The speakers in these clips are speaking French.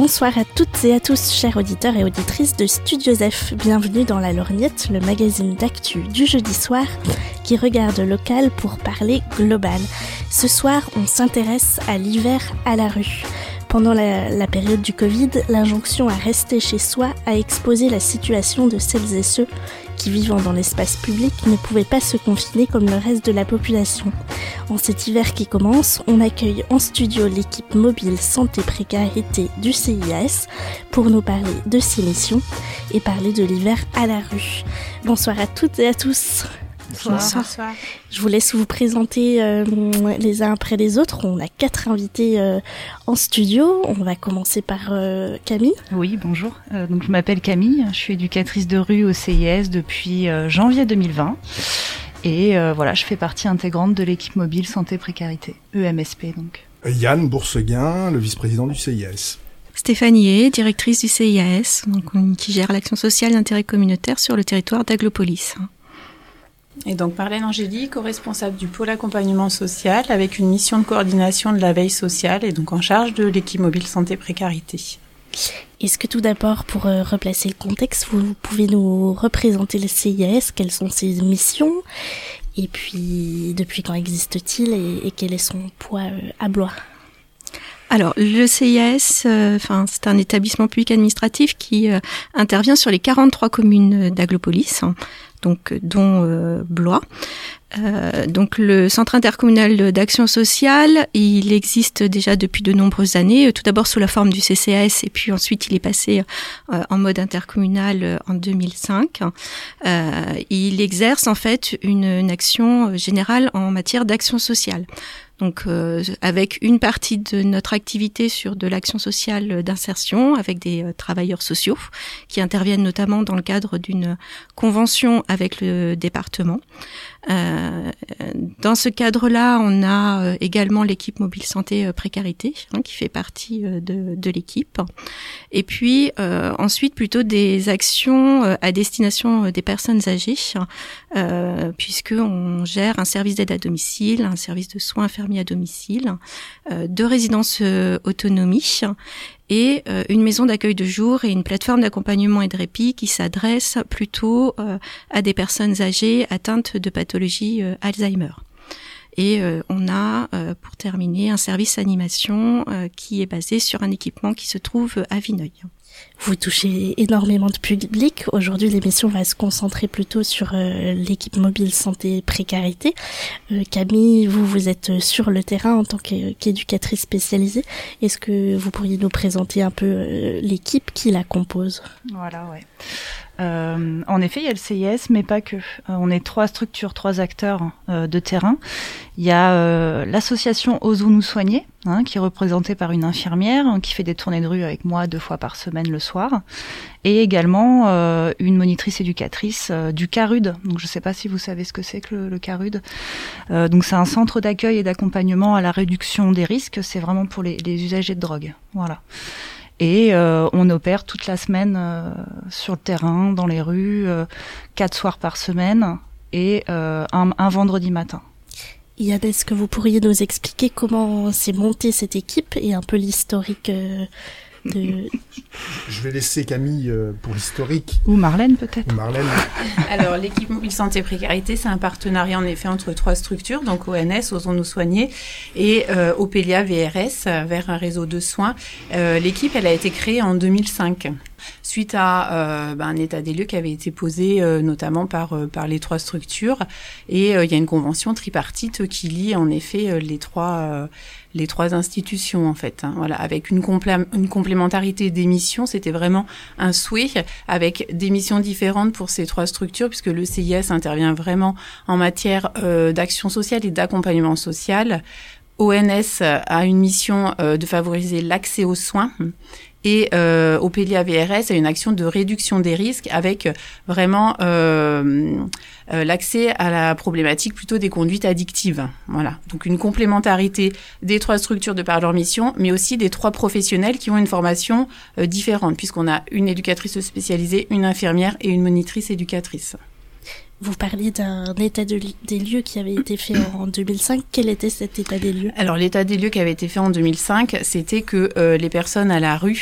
Bonsoir à toutes et à tous, chers auditeurs et auditrices de Studio F. Bienvenue dans La Lorgnette, le magazine d'actu du jeudi soir qui regarde local pour parler global. Ce soir, on s'intéresse à l'hiver à la rue. Pendant la période du Covid, l'injonction à rester chez soi a exposé la situation de celles et ceux qui, vivant dans l'espace public, ne pouvaient pas se confiner comme le reste de la population. En cet hiver qui commence, on accueille en studio l'équipe mobile Santé Précarité du CIAS pour nous parler de ces missions et parler de l'hiver à la rue. Bonsoir à toutes et à tous. Bonsoir. Je vous laisse vous présenter les uns après les autres. On a 4 invités en studio. On va commencer par Camille. Oui, bonjour. Donc je m'appelle Camille, je suis éducatrice de rue au CIS depuis janvier 2020. Et voilà, je fais partie intégrante de l'équipe mobile Santé Précarité, EMSP donc. Yann Bourseguin, le vice-président du CIAS. Stéphanie, directrice du CIAS, donc, qui gère l'action sociale d'intérêt communautaire sur le territoire d'Aglopolis. Et donc Marlène Angélique, co-responsable du pôle accompagnement social avec une mission de coordination de la veille sociale et donc en charge de l'équipe mobile Santé Précarité. Est-ce que tout d'abord, pour replacer le contexte, vous pouvez nous représenter le CIAS, quelles sont ses missions et puis depuis quand existe-t-il et quel est son poids à Blois ? Alors, le CIAS, c'est un établissement public administratif qui intervient sur les 43 communes d'Aglopolis, donc dont Blois. Donc le centre intercommunal d'action sociale, il existe déjà depuis de nombreuses années, tout d'abord sous la forme du CCAS et puis ensuite il est passé en mode intercommunal en 2005. Il exerce en fait une action générale en matière d'action sociale. Donc avec une partie de notre activité sur de l'action sociale d'insertion avec des travailleurs sociaux qui interviennent notamment dans le cadre d'une convention avec le département. Dans ce cadre-là, on a également l'équipe mobile santé précarité qui fait partie de l'équipe. Et puis ensuite plutôt des actions à destination des personnes âgées puisque on gère un service d'aide à domicile, un service de soins infirmiers à domicile, deux résidences autonomie et une maison d'accueil de jour et une plateforme d'accompagnement et de répit qui s'adresse plutôt à des personnes âgées atteintes de pathologie Alzheimer. Et on a, pour terminer, un service animation qui est basé sur un équipement qui se trouve à Vineuil. Vous touchez énormément de public. Aujourd'hui, l'émission va se concentrer plutôt sur l'équipe mobile santé précarité. Camille, vous êtes sur le terrain en tant qu'éducatrice spécialisée. Est-ce que vous pourriez nous présenter un peu l'équipe qui la compose ? Voilà, ouais. En effet, il y a le CIS, mais pas que. On est 3 structures, 3 acteurs de terrain. Il y a l'association Osons nous soigner, qui est représentée par une infirmière qui fait des tournées de rue avec moi 2 fois par semaine le soir, et également une monitrice éducatrice du CARUD. Donc je ne sais pas si vous savez ce que c'est que le CARUD. Donc c'est un centre d'accueil et d'accompagnement à la réduction des risques. C'est vraiment pour les usagers de drogue. Voilà. Et on opère toute la semaine sur le terrain, dans les rues, 4 soirs par semaine et un vendredi matin. Yann, est-ce que vous pourriez nous expliquer comment s'est montée cette équipe et un peu l'historique de... Je vais laisser Camille pour l'historique. Ou Marlène peut-être. Alors l'équipe mobile santé précarité, c'est un partenariat en effet entre 3 structures, donc ONS, Osons nous soigner, et Opélia VRS, vers un réseau de soins. L'équipe, elle a été créée en 2005. Suite à un état des lieux qui avait été posé notamment par les 3 structures, et il y a une convention tripartite qui lie en effet les trois institutions en fait, voilà, avec une complémentarité des missions. C'était vraiment un souhait avec des missions différentes pour ces 3 structures puisque le CIS intervient vraiment en matière d'action sociale et d'accompagnement social. ONS a une mission de favoriser l'accès aux soins. Et Opélia VRS a une action de réduction des risques avec vraiment l'accès à la problématique plutôt des conduites addictives. Voilà. Donc une complémentarité des 3 structures de par leur mission, mais aussi des 3 professionnels qui ont une formation différente, puisqu'on a une éducatrice spécialisée, une infirmière et une monitrice éducatrice. Vous parliez d'un état des lieux qui avait été fait en 2005. Quel était cet état des lieux ? Alors, l'état des lieux qui avait été fait en 2005, c'était que les personnes à la rue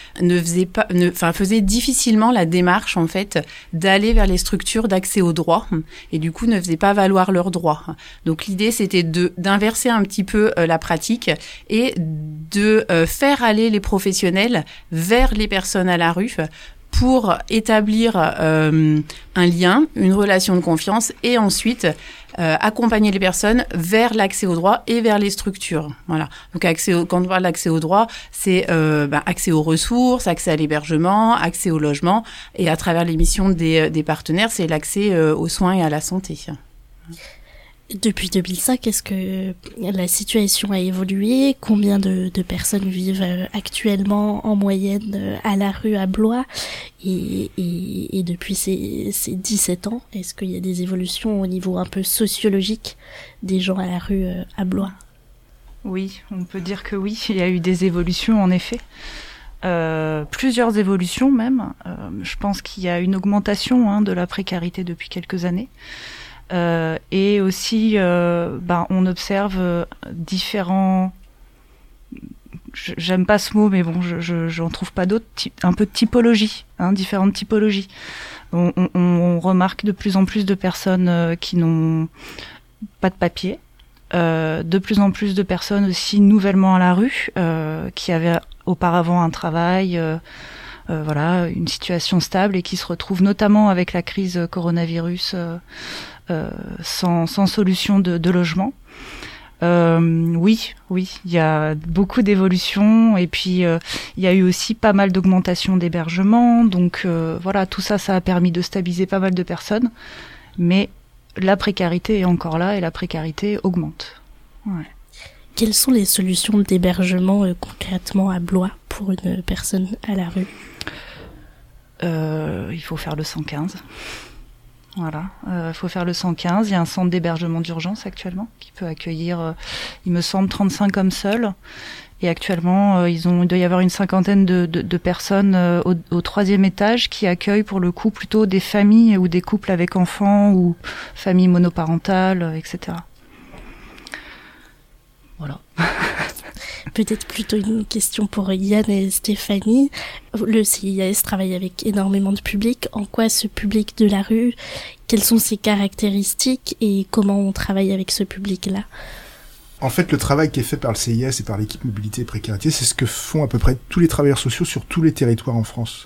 faisaient difficilement la démarche, en fait, d'aller vers les structures d'accès aux droits et du coup ne faisaient pas valoir leurs droits. Donc, l'idée, c'était d'inverser un petit peu la pratique et de faire aller les professionnels vers les personnes à la rue pour établir un lien, une relation de confiance et ensuite accompagner les personnes vers l'accès aux droits et vers les structures. Voilà. Donc quand on parle d'accès aux droits, c'est accès aux ressources, accès à l'hébergement, accès au logement et à travers les missions des partenaires, c'est l'accès aux soins et à la santé. Depuis 2005, est-ce que la situation a évolué ? Combien de personnes vivent actuellement en moyenne à la rue à Blois ? Et depuis ces 17 ans, est-ce qu'il y a des évolutions au niveau un peu sociologique des gens à la rue à Blois ? Oui, on peut dire que oui, il y a eu des évolutions en effet. Plusieurs évolutions même. Je pense qu'il y a une augmentation de la précarité depuis quelques années. Et aussi, on observe différents. J'aime pas ce mot, mais bon, j'en trouve pas d'autres. Un peu de typologie, différentes typologies. On remarque de plus en plus de personnes qui n'ont pas de papier, de plus en plus de personnes aussi nouvellement à la rue, qui avaient auparavant un travail. Une situation stable et qui se retrouvent notamment avec la crise coronavirus sans solution de logement. Oui, il y a beaucoup d'évolutions et puis il y a eu aussi pas mal d'augmentation d'hébergement. Donc tout ça a permis de stabiliser pas mal de personnes. Mais la précarité est encore là et la précarité augmente. Ouais. Quelles sont les solutions d'hébergement concrètement à Blois pour une personne à la rue ? Il faut faire le 115. Voilà, il faut faire le 115. Il y a un centre d'hébergement d'urgence actuellement qui peut accueillir, il me semble, 35 hommes seuls. Et actuellement, il doit y avoir une cinquantaine de personnes au 3e étage qui accueillent pour le coup plutôt des familles ou des couples avec enfants ou familles monoparentales, etc. Voilà. Peut-être plutôt une question pour Yann et Stéphanie. Le CIAS travaille avec énormément de public. En quoi ce public de la rue, quelles sont ses caractéristiques et comment on travaille avec ce public-là ? En fait, le travail qui est fait par le CIAS et par l'équipe mobilité et précarité, c'est ce que font à peu près tous les travailleurs sociaux sur tous les territoires en France.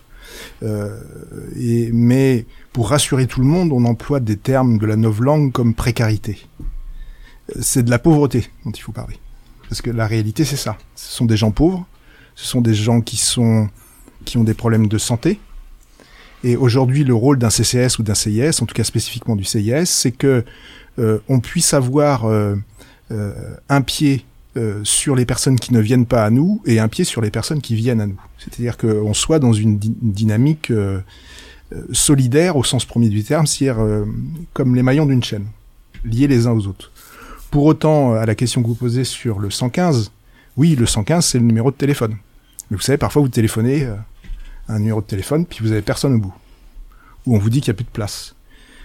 Mais pour rassurer tout le monde, on emploie des termes de la novlangue comme précarité. C'est de la pauvreté dont il faut parler. Parce que la réalité, c'est ça. Ce sont des gens pauvres, ce sont des gens qui ont des problèmes de santé. Et aujourd'hui, le rôle d'un CCAS ou d'un CIAS, en tout cas spécifiquement du CIAS, c'est que on puisse avoir un pied sur les personnes qui ne viennent pas à nous et un pied sur les personnes qui viennent à nous. C'est-à-dire qu'on soit dans une dynamique solidaire au sens premier du terme, c'est-à-dire comme les maillons d'une chaîne, liés les uns aux autres. Pour autant, à la question que vous posez sur le 115, oui, le 115, c'est le numéro de téléphone. Mais vous savez, parfois vous téléphonez un numéro de téléphone, puis vous avez personne au bout. Ou on vous dit qu'il n'y a plus de place.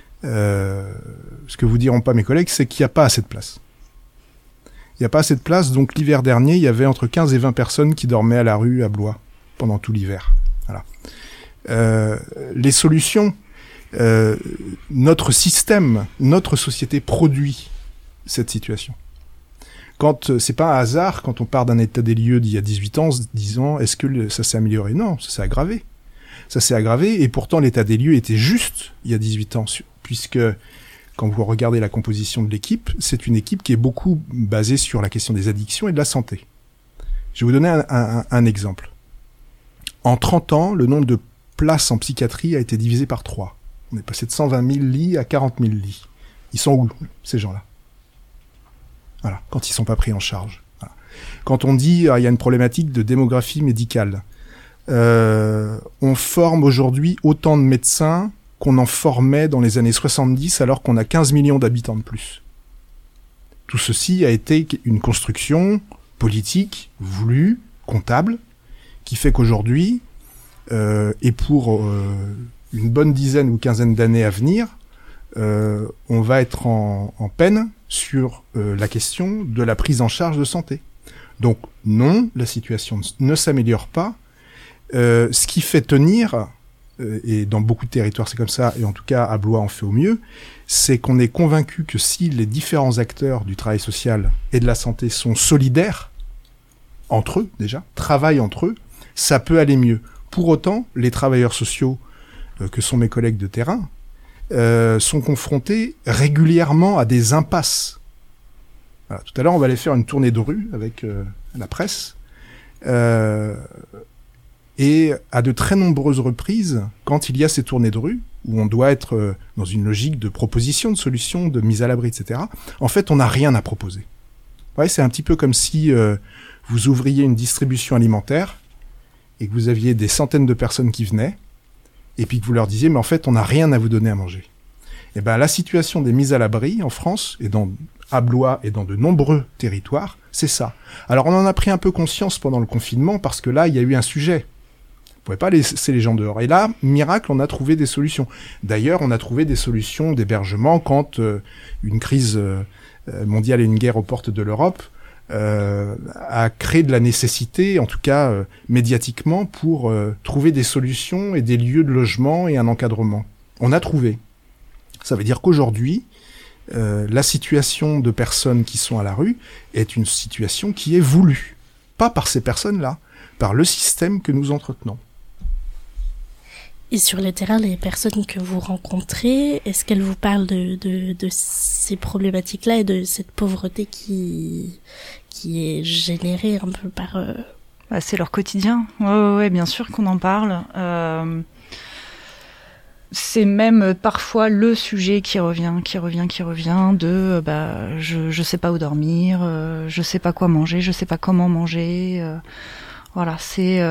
Ce que vous diront pas mes collègues, c'est qu'il n'y a pas assez de place. Il n'y a pas assez de place, donc l'hiver dernier, il y avait entre 15 et 20 personnes qui dormaient à la rue à Blois pendant tout l'hiver. Voilà. Les solutions, notre système, notre société produit cette situation. C'est pas un hasard quand on part d'un état des lieux d'il y a 18 ans, se disant est-ce que ça s'est amélioré ? Non, ça s'est aggravé. Ça s'est aggravé et pourtant l'état des lieux était juste il y a 18 ans, puisque quand vous regardez la composition de l'équipe, c'est une équipe qui est beaucoup basée sur la question des addictions et de la santé. Je vais vous donner un exemple. En 30 ans, le nombre de places en psychiatrie a été divisé par 3. On est passé de 120 000 lits à 40 000 lits. Ils sont où, ces gens-là ? Voilà, quand ils sont pas pris en charge. Voilà. Quand on dit il y a une problématique de démographie médicale, on forme aujourd'hui autant de médecins qu'on en formait dans les années 70 alors qu'on a 15 millions d'habitants de plus. Tout ceci a été une construction politique, voulue, comptable, qui fait qu'aujourd'hui, et pour une bonne dizaine ou quinzaine d'années à venir, on va être en peine sur la question de la prise en charge de santé. Donc non, la situation ne s'améliore pas. Ce qui fait tenir, et dans beaucoup de territoires c'est comme ça, et en tout cas à Blois on fait au mieux, c'est qu'on est convaincu que si les différents acteurs du travail social et de la santé sont solidaires, entre eux déjà, travaillent entre eux, ça peut aller mieux. Pour autant, les travailleurs sociaux, que sont mes collègues de terrain, sont confrontés régulièrement à des impasses. Voilà, tout à l'heure, on va aller faire une tournée de rue avec la presse. Et à de très nombreuses reprises, quand il y a ces tournées de rue, où on doit être dans une logique de proposition, de solution, de mise à l'abri, etc., en fait, on n'a rien à proposer. Ouais, c'est un petit peu comme si vous ouvriez une distribution alimentaire et que vous aviez des centaines de personnes qui venaient, et puis que vous leur disiez, mais en fait, on n'a rien à vous donner à manger. Et ben, la situation des mises à l'abri en France, et à Blois et dans de nombreux territoires, c'est ça. Alors, on en a pris un peu conscience pendant le confinement, parce que là, il y a eu un sujet. On pouvait pas laisser les gens dehors. Et là, miracle, on a trouvé des solutions. D'ailleurs, on a trouvé des solutions d'hébergement quand une crise mondiale et une guerre aux portes de l'Europe a créé de la nécessité, en tout cas médiatiquement, pour trouver des solutions et des lieux de logement et un encadrement. On a trouvé. Ça veut dire qu'aujourd'hui, la situation de personnes qui sont à la rue est une situation qui est voulue. Pas par ces personnes-là, par le système que nous entretenons. Et sur le terrain, les personnes que vous rencontrez, est-ce qu'elles vous parlent de ces problématiques-là et de cette pauvreté qui est générée un peu par... c'est leur quotidien. Ouais, bien sûr qu'on en parle. C'est même parfois le sujet qui revient de je sais pas où dormir, je sais pas quoi manger, je sais pas comment manger. Voilà, c'est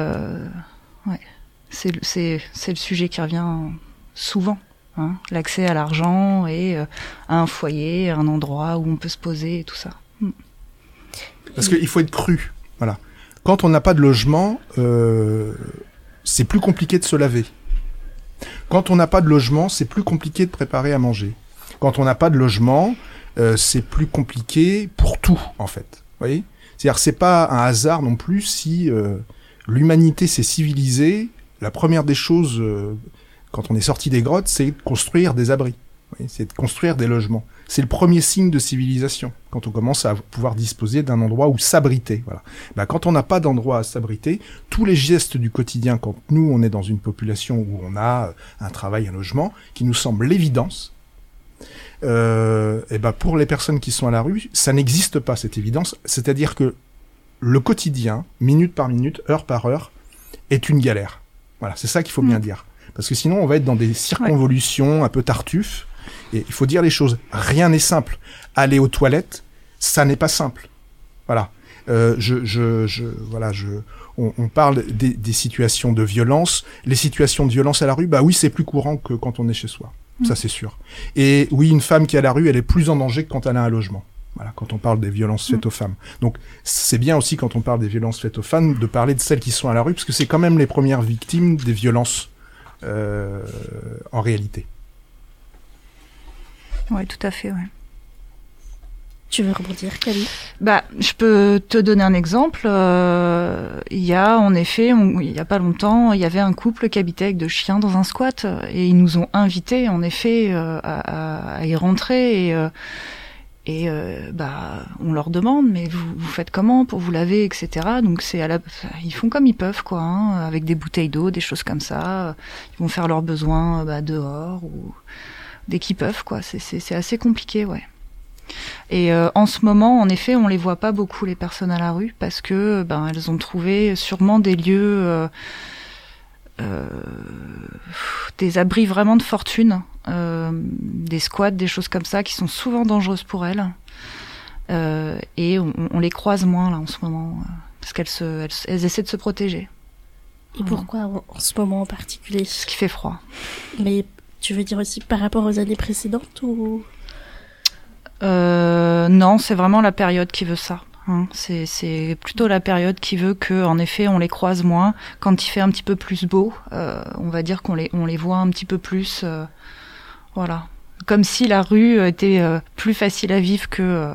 le sujet qui revient souvent, hein, l'accès à l'argent et à un foyer, à un endroit où on peut se poser et tout ça. Parce qu'il faut être cru, voilà. Quand on n'a pas de logement, c'est plus compliqué de se laver. Quand on n'a pas de logement, c'est plus compliqué de préparer à manger. Quand on n'a pas de logement, c'est plus compliqué pour tout, en fait. Vous voyez ? C'est-à-dire, c'est pas un hasard non plus si l'humanité s'est civilisée. La première des choses, quand on est sorti des grottes, c'est de construire des abris. Vous voyez ? C'est de construire des logements. C'est le premier signe de civilisation, quand on commence à pouvoir disposer d'un endroit où s'abriter. Voilà. Ben, quand on n'a pas d'endroit à s'abriter, tous les gestes du quotidien, quand nous, on est dans une population où on a un travail, un logement, qui nous semble l'évidence, et ben pour les personnes qui sont à la rue, ça n'existe pas, cette évidence. C'est-à-dire que le quotidien, minute par minute, heure par heure, est une galère. Voilà, c'est ça qu'il faut bien dire. Parce que sinon, on va être dans des circonvolutions un peu tartuffes. Et il faut dire les choses. Rien n'est simple. Aller aux toilettes, ça n'est pas simple. Voilà. On parle des situations de violence. Les situations de violence à la rue, bah oui, c'est plus courant que quand on est chez soi. Ça, c'est sûr. Et oui, une femme qui est à la rue, elle est plus en danger que quand elle a un logement. Voilà, quand on parle des violences faites aux femmes. Donc, c'est bien aussi, quand on parle des violences faites aux femmes, de parler de celles qui sont à la rue, parce que c'est quand même les premières victimes des violences en réalité. Oui, tout à fait, ouais. Tu veux rebondir, Camille ? Je peux te donner un exemple. Il y a, en effet, il y a pas longtemps, il y avait un couple qui habitait avec 2 chiens dans un squat, et ils nous ont invités, en effet, à y rentrer, et on leur demande, mais vous faites comment pour vous laver, etc. Donc ils font comme ils peuvent, quoi, hein, avec des bouteilles d'eau, des choses comme ça. Ils vont faire leurs besoins dehors ou dès qu'ils peuvent, quoi. C'est assez compliqué, ouais. Et en ce moment, en effet, on les voit pas beaucoup, les personnes à la rue, parce que elles ont trouvé sûrement des lieux, des abris vraiment de fortune, des squats, des choses comme ça, qui sont souvent dangereuses pour elles. Et on les croise moins là en ce moment, parce qu'elles essaient de se protéger. Et pourquoi en ce moment en particulier ? Parce qu'il fait froid. Mais tu veux dire aussi par rapport aux années précédentes ou ? Non, c'est vraiment la période qui veut ça. Hein. C'est plutôt la période qui veut que, en effet, on les croise moins. Quand il fait un petit peu plus beau, on va dire qu'on les voit un petit peu plus. Voilà. comme si la rue était plus facile à vivre que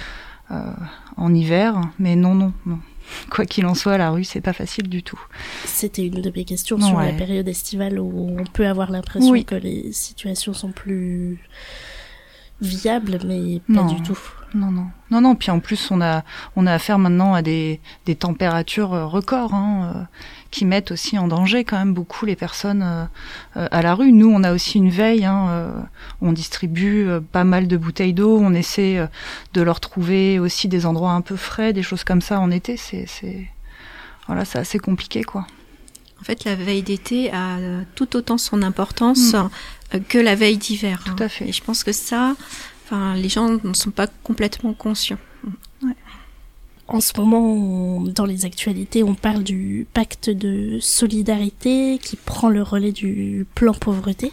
en hiver. Mais non. Quoi qu'il en soit, la rue, c'est pas facile du tout. C'était une de mes questions sur la période estivale où on peut avoir l'impression que les situations sont plus viables, mais pas du tout. Non. Puis en plus, on a affaire maintenant à des températures records, qui mettent aussi en danger quand même beaucoup les personnes à la rue. Nous, on a aussi une veille, on distribue pas mal de bouteilles d'eau, on essaie de leur trouver aussi des endroits un peu frais, des choses comme ça en été. C'est assez compliqué, quoi. En fait, la veille d'été a tout autant son importance que la veille d'hiver. Tout à fait. Et je pense que ça, les gens ne sont pas complètement conscients. Ouais. En ce moment, dans les actualités, on parle du pacte de solidarité qui prend le relais du plan pauvreté.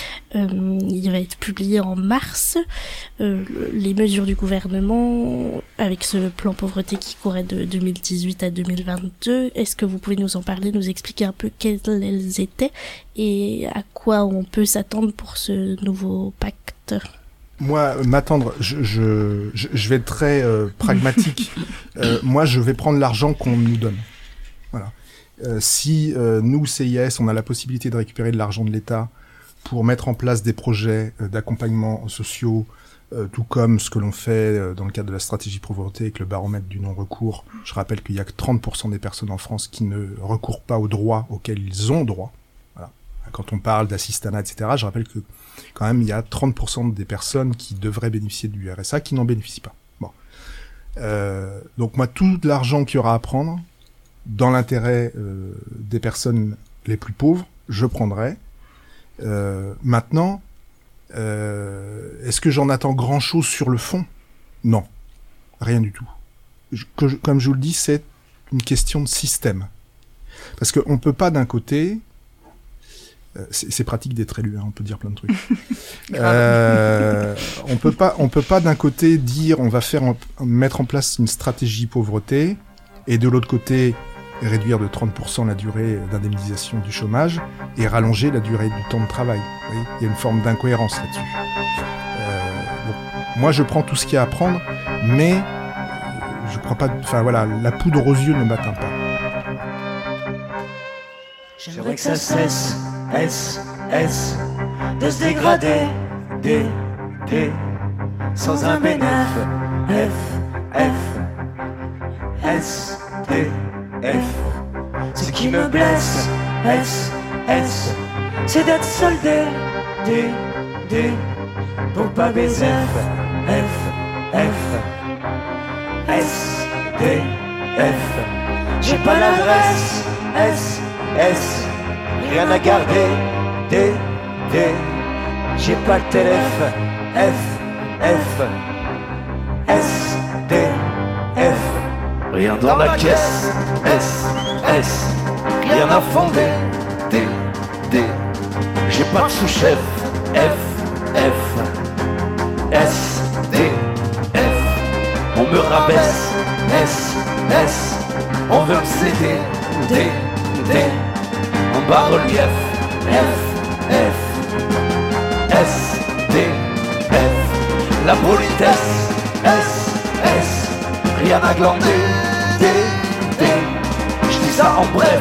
Il va être publié en mars. Les mesures du gouvernement avec ce plan pauvreté qui courait de 2018 à 2022, est-ce que vous pouvez nous en parler, nous expliquer un peu quelles elles étaient et à quoi on peut s'attendre pour ce nouveau pacte ? Moi, m'attendre, je vais être très pragmatique. Moi, je vais prendre l'argent qu'on nous donne. Voilà. Si nous, CIS, on a la possibilité de récupérer de l'argent de l'État pour mettre en place des projets d'accompagnement sociaux, tout comme ce que l'on fait dans le cadre de la stratégie pauvreté avec le baromètre du non-recours. Je rappelle qu'il y a que 30% des personnes en France qui ne recourent pas aux droits auxquels ils ont droit. Voilà. Quand on parle d'assistanat, etc., je rappelle que quand même, il y a 30% des personnes qui devraient bénéficier du RSA qui n'en bénéficient pas. Bon. Donc moi, tout l'argent qu'il y aura à prendre, dans l'intérêt des personnes les plus pauvres, je prendrai. Maintenant, est-ce que j'en attends grand-chose sur le fond ? Non, rien du tout. Comme je vous le dis, c'est une question de système. Parce qu'on peut pas d'un côté... C'est pratique d'être élu, on peut dire plein de trucs. On peut pas d'un côté dire on va mettre en place une stratégie pauvreté et de l'autre côté réduire de 30% la durée d'indemnisation du chômage et rallonger la durée du temps de travail. Vous voyez, il y a une forme d'incohérence là-dessus. Moi, je prends tout ce qu'il y a à prendre, mais je crois pas. La poudre aux yeux ne m'atteint pas. J'aimerais que ça cesse. De se dégrader, sans un bénéf, ce qui me blesse, c'est d'être soldé, pour pas baiser, j'ai pas l'adresse, rien à garder, j'ai pas le téléphone, rien dans la caisse, rien à fonder, j'ai pas de sous-chef, on me rabaisse, on veut me céder, en bas-relief, la politesse, rien à glander, je dis ça en bref,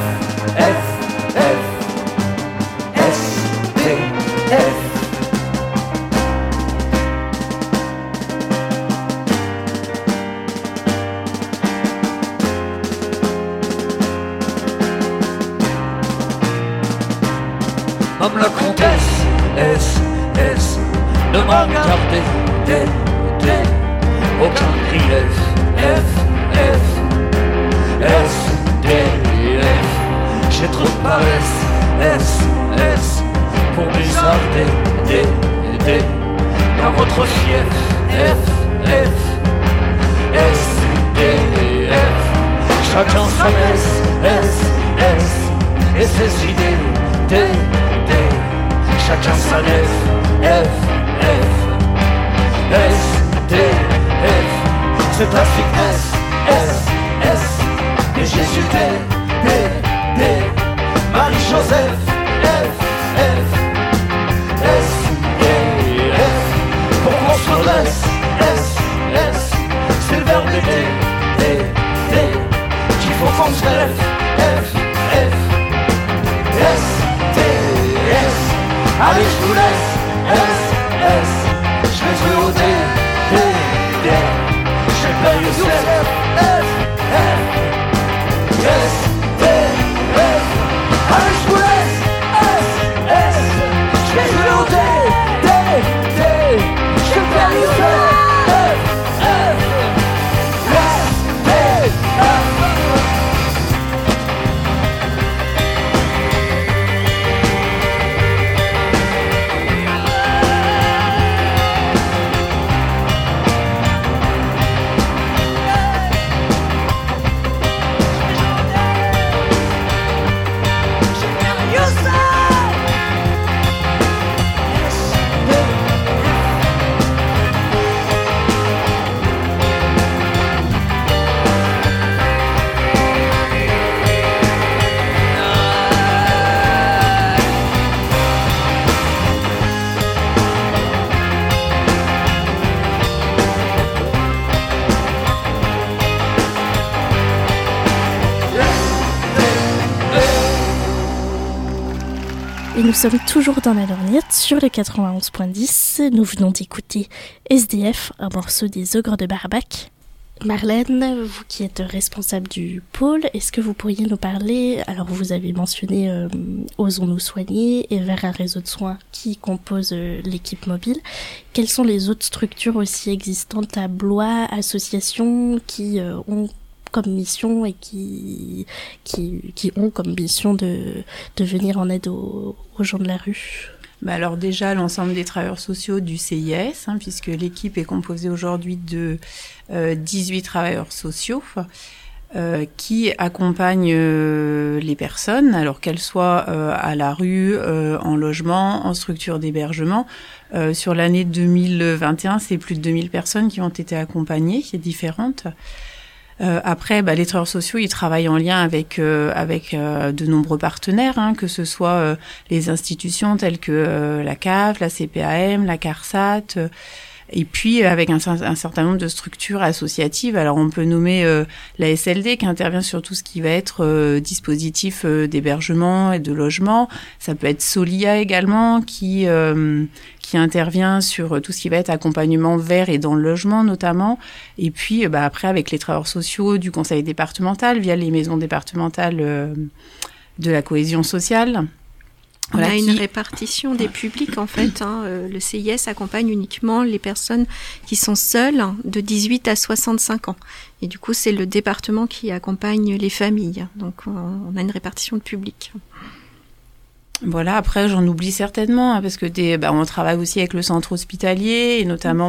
Comme la comtesse, ne m'a regardé, aucun grief, j'ai trop de paresse, pour bizarder, dans votre fief, chacun sa messe, et ses idées, chacun sa nef, c'est la fitness, et Jésus, Marie-Joseph, sur l'S, S, S. C'est le verbe aider, qu'il faut qu'on se lève. F, F, S, T, S. Allez, je vous laisse. S, S. Je vais jouer au D, D, D. Je vais play yourself. F, F, S, T, S. Allez, je vous laisse. S, S. Je vais jouer au D, D, D. Je vais play yourself. F, F, S, T, S. Et nous sommes toujours dans la lorgnette sur le 91.10. Nous venons d'écouter SDF, un morceau des Ogres de Barbac. Marlène, vous qui êtes responsable du pôle, est-ce que vous pourriez nous parler, alors vous avez mentionné Osons nous soigner et Vers un réseau de soins qui compose l'équipe mobile. Quelles sont les autres structures aussi existantes à Blois, associations qui ont comme mission et qui ont comme mission de venir en aide aux gens de la rue? Alors déjà, l'ensemble des travailleurs sociaux du CIS, puisque l'équipe est composée aujourd'hui de 18 travailleurs sociaux qui accompagnent les personnes, alors qu'elles soient à la rue, en logement, en structure d'hébergement. Sur l'année 2021, c'est plus de 2000 personnes qui ont été accompagnées, qui sont différentes. Après, les travailleurs sociaux, ils travaillent en lien avec de nombreux partenaires, que ce soit les institutions telles que la CAF, la CPAM, la CARSAT, et puis avec un certain nombre de structures associatives. Alors on peut nommer la SLD qui intervient sur tout ce qui va être dispositif d'hébergement et de logement. Ça peut être Solia également qui intervient sur tout ce qui va être accompagnement vers et dans le logement notamment. Et puis après avec les travailleurs sociaux du conseil départemental via les maisons départementales de la cohésion sociale. On a une répartition des publics en fait. Le CIS accompagne uniquement les personnes qui sont seules de 18 à 65 ans. Et du coup, c'est le département qui accompagne les familles. Donc, on a une répartition de public. Voilà, après j'en oublie certainement parce que on travaille aussi avec le centre hospitalier et notamment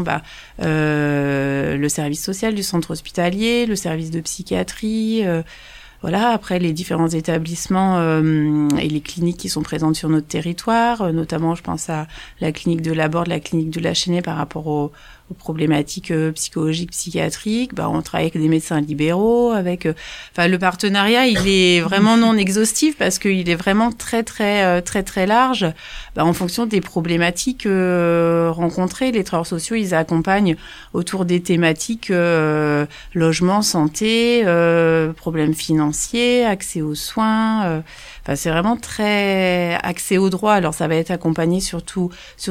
le service social du centre hospitalier, le service de psychiatrie. Voilà, après les différents établissements et les cliniques qui sont présentes sur notre territoire, notamment je pense à la clinique de Laborde, la clinique de la Chênaie par rapport aux problématiques psychologiques, psychiatriques. On travaille avec des médecins libéraux, avec le partenariat, il est vraiment non exhaustif parce qu'il est vraiment très très large. En fonction des problématiques rencontrées, les travailleurs sociaux, ils accompagnent autour des thématiques logement, santé, problèmes financiers, accès aux soins. C'est vraiment très accès aux droits. Alors ça va être accompagné surtout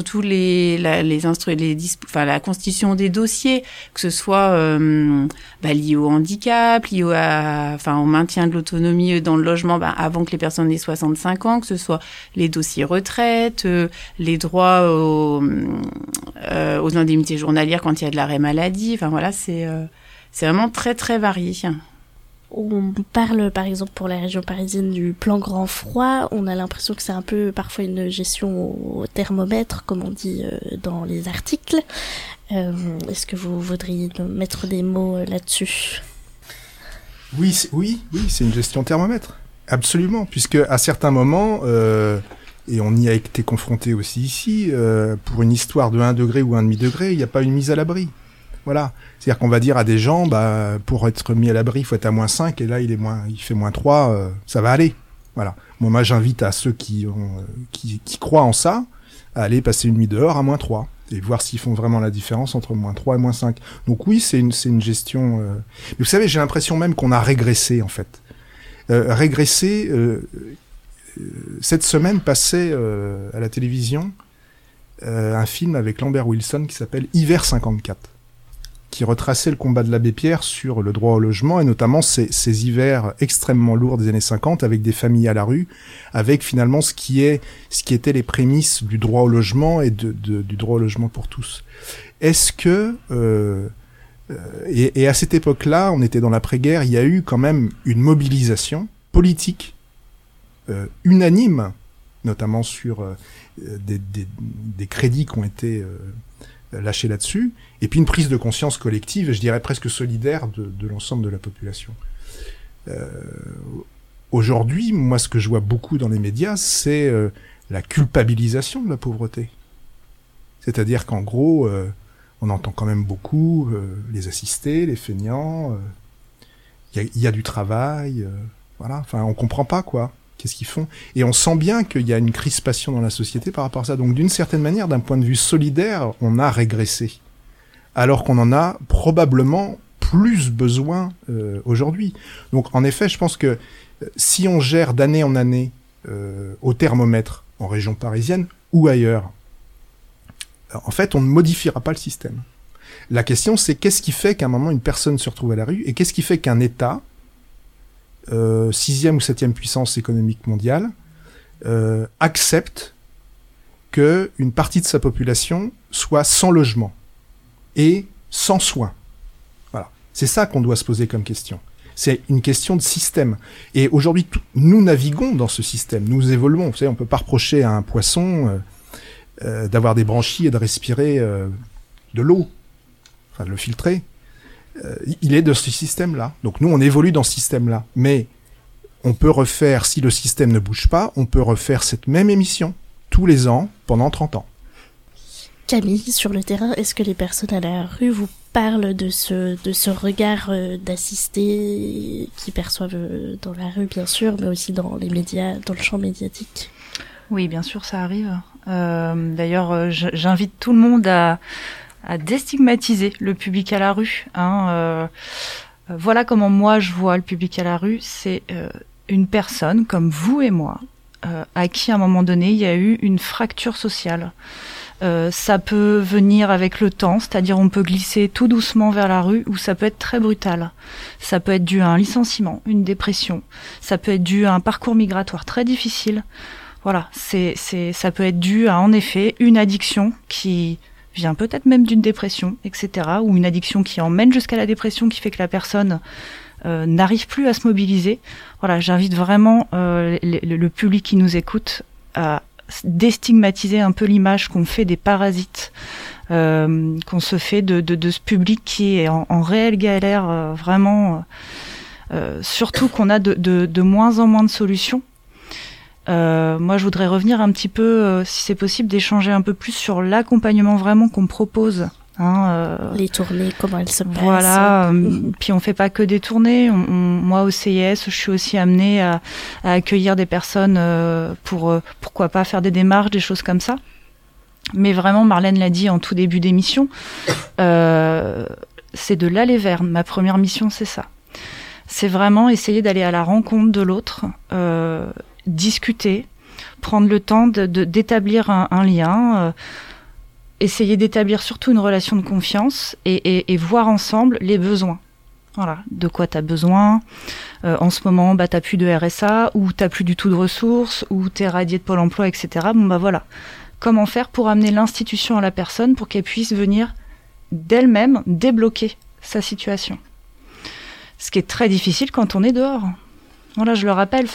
la constitution des dossiers, que ce soit lié au handicap, lié au maintien de l'autonomie dans le logement avant que les personnes aient 65 ans, que ce soit les dossiers retraite, les droits aux indemnités journalières quand il y a de l'arrêt maladie. C'est vraiment très très varié. On parle par exemple pour la région parisienne du plan grand froid, on a l'impression que c'est un peu parfois une gestion au thermomètre comme on dit dans les articles. Est-ce que vous voudriez mettre des mots là-dessus? Oui, c'est une gestion thermomètre, absolument, puisque à certains moments, et on y a été confronté aussi ici, pour une histoire de 1 degré ou 1,5 degré, il n'y a pas une mise à l'abri. Voilà. C'est-à-dire qu'on va dire à des gens, pour être mis à l'abri, il faut être à -5, et là, il fait -3, ça va aller. Voilà. Moi, j'invite à ceux qui croient en ça, à aller passer une nuit dehors à -3. et voir s'ils font vraiment la différence entre -3 et -5. Donc oui, c'est une gestion... Mais vous savez, j'ai l'impression même qu'on a régressé, en fait. Cette semaine passait à la télévision un film avec Lambert Wilson qui s'appelle Hiver 54, qui retraçait le combat de l'abbé Pierre sur le droit au logement, et notamment ces hivers extrêmement lourds des années 50, avec des familles à la rue, avec finalement ce qui étaient les prémices du droit au logement et du droit au logement pour tous. Est-ce que... et à cette époque-là, on était dans l'après-guerre, il y a eu quand même une mobilisation politique unanime, notamment sur des crédits qui ont été lâchés là-dessus, et puis une prise de conscience collective, je dirais presque solidaire, de l'ensemble de la population. Aujourd'hui, moi, ce que je vois beaucoup dans les médias, c'est la culpabilisation de la pauvreté. C'est-à-dire qu'en gros, on entend quand même beaucoup les assistés, les feignants, il y a du travail, voilà. Enfin, on comprend pas, quoi. Qu'est-ce qu'ils font? Et on sent bien qu'il y a une crispation dans la société par rapport à ça. Donc, d'une certaine manière, d'un point de vue solidaire, on a régressé. Alors qu'on en a probablement plus besoin aujourd'hui. Donc, en effet, je pense que si on gère d'année en année au thermomètre, en région parisienne ou ailleurs, en fait, on ne modifiera pas le système. La question, c'est qu'est-ce qui fait qu'à un moment, une personne se retrouve à la rue, et qu'est-ce qui fait qu'un État, 6e ou 7e puissance économique mondiale, accepte que une partie de sa population soit sans logement et sans soins. Voilà. C'est ça qu'on doit se poser comme question. C'est une question de système. Et aujourd'hui, nous naviguons dans ce système. Nous évoluons. Vous savez, on peut pas reprocher à un poisson d'avoir des branchies et de respirer de l'eau, enfin de le filtrer. Il est de ce système-là. Donc nous, on évolue dans ce système-là. Mais on peut refaire, si le système ne bouge pas, on peut refaire cette même émission tous les ans pendant 30 ans. Camille, sur le terrain, est-ce que les personnes à la rue vous parlent de ce regard d'assistés qu'ils perçoivent dans la rue, bien sûr, mais aussi dans les médias, dans le champ médiatique? Oui, bien sûr, ça arrive. D'ailleurs, j'invite tout le monde à déstigmatiser le public à la rue. Voilà comment moi je vois le public à la rue. C'est une personne comme vous et moi, à qui à un moment donné il y a eu une fracture sociale. Ça peut venir avec le temps, c'est-à-dire on peut glisser tout doucement vers la rue, ou ça peut être très brutal. Ça peut être dû à un licenciement, une dépression. Ça peut être dû à un parcours migratoire très difficile. Voilà, ça peut être dû à en effet une addiction qui vient peut-être même d'une dépression, etc., ou une addiction qui emmène jusqu'à la dépression, qui fait que la personne n'arrive plus à se mobiliser. Voilà, j'invite vraiment le public qui nous écoute à déstigmatiser un peu l'image qu'on fait des parasites, qu'on se fait de ce public qui est en réelle galère, vraiment, surtout qu'on a de moins en moins de solutions. Moi, je voudrais revenir un petit peu, si c'est possible, d'échanger un peu plus sur l'accompagnement vraiment qu'on propose. Les tournées, comment elles se passent. Voilà, puis on fait pas que des tournées. Moi, au CIS, je suis aussi amenée à accueillir des personnes pour, pourquoi pas, faire des démarches, des choses comme ça. Mais vraiment, Marlène l'a dit en tout début d'émission, c'est de l'aller vers. Ma première mission, c'est ça. C'est vraiment essayer d'aller à la rencontre de l'autre, discuter, prendre le temps d'établir un lien, essayer d'établir surtout une relation de confiance et voir ensemble les besoins. Voilà, de quoi tu as besoin. En ce moment, t'as plus de RSA, ou t'as plus du tout de ressources, ou t'es radié de Pôle emploi, etc. Voilà. Comment faire pour amener l'institution à la personne pour qu'elle puisse venir d'elle-même débloquer sa situation. Ce qui est très difficile quand on est dehors. Voilà, je le rappelle,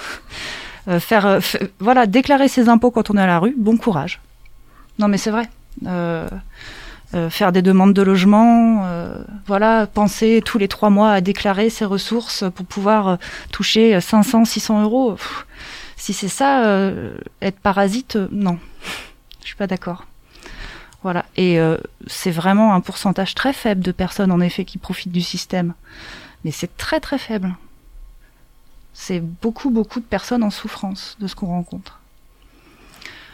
déclarer ses impôts quand on est à la rue, bon courage. Non, mais c'est vrai. Faire des demandes de logement, penser tous les 3 mois à déclarer ses ressources pour pouvoir toucher 500, 600 euros. Si c'est ça, être parasite, non, je suis pas d'accord. Voilà, et c'est vraiment un pourcentage très faible de personnes, en effet, qui profitent du système. Mais c'est très très faible. C'est beaucoup de personnes en souffrance de ce qu'on rencontre.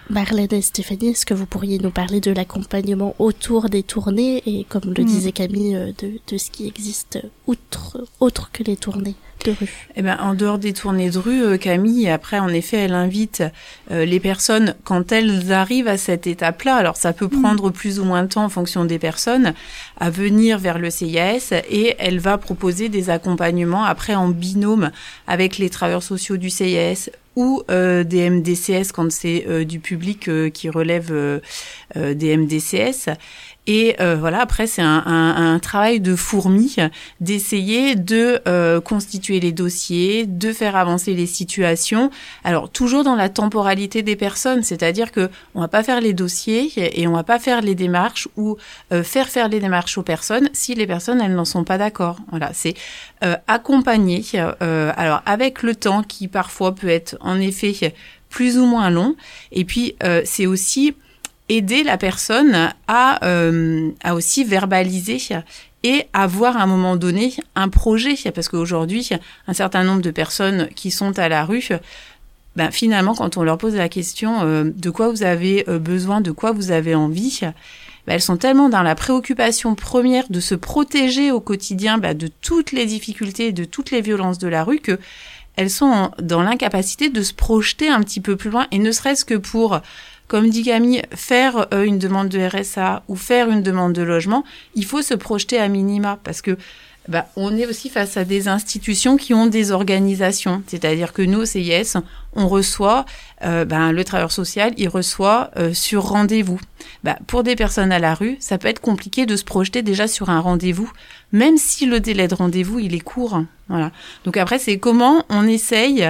Marlène et Stéphanie, est-ce que vous pourriez nous parler de l'accompagnement autour des tournées et, comme le disait Camille, de ce qui existe autre que les tournées de rue? Eh ben, en dehors des tournées de rue, Camille, après, en effet, elle invite les personnes, quand elles arrivent à cette étape-là, alors ça peut prendre plus ou moins de temps en fonction des personnes, à venir vers le CIAS, et elle va proposer des accompagnements, après en binôme avec les travailleurs sociaux du CIAS, ou des MDCS quand c'est du public qui relève des MDCS. Et voilà, après c'est un travail de fourmi d'essayer de constituer les dossiers, de faire avancer les situations. Alors toujours dans la temporalité des personnes, c'est-à-dire que on va pas faire les dossiers et on va pas faire les démarches ou faire les démarches aux personnes si les personnes elles n'en sont pas d'accord. Voilà, c'est accompagner. Alors avec le temps qui parfois peut être en effet plus ou moins long. Et puis c'est aussi aider la personne à aussi verbaliser et avoir à un moment donné un projet, parce qu'aujourd'hui un certain nombre de personnes qui sont à la rue, ben finalement quand on leur pose la question de quoi vous avez besoin, de quoi vous avez envie, ben elles sont tellement dans la préoccupation première de se protéger au quotidien de toutes les difficultés, de toutes les violences de la rue, que elles sont dans l'incapacité de se projeter un petit peu plus loin, et ne serait-ce que pour, comme dit Camille, faire une demande de RSA ou faire une demande de logement, il faut se projeter à minima, parce que on est aussi face à des institutions qui ont des organisations. C'est-à-dire que nous, au CIS, on reçoit, le travailleur social, il reçoit sur rendez-vous. Pour des personnes à la rue, ça peut être compliqué de se projeter déjà sur un rendez-vous, même si le délai de rendez-vous, il est court. Voilà. Donc après, c'est comment on essaye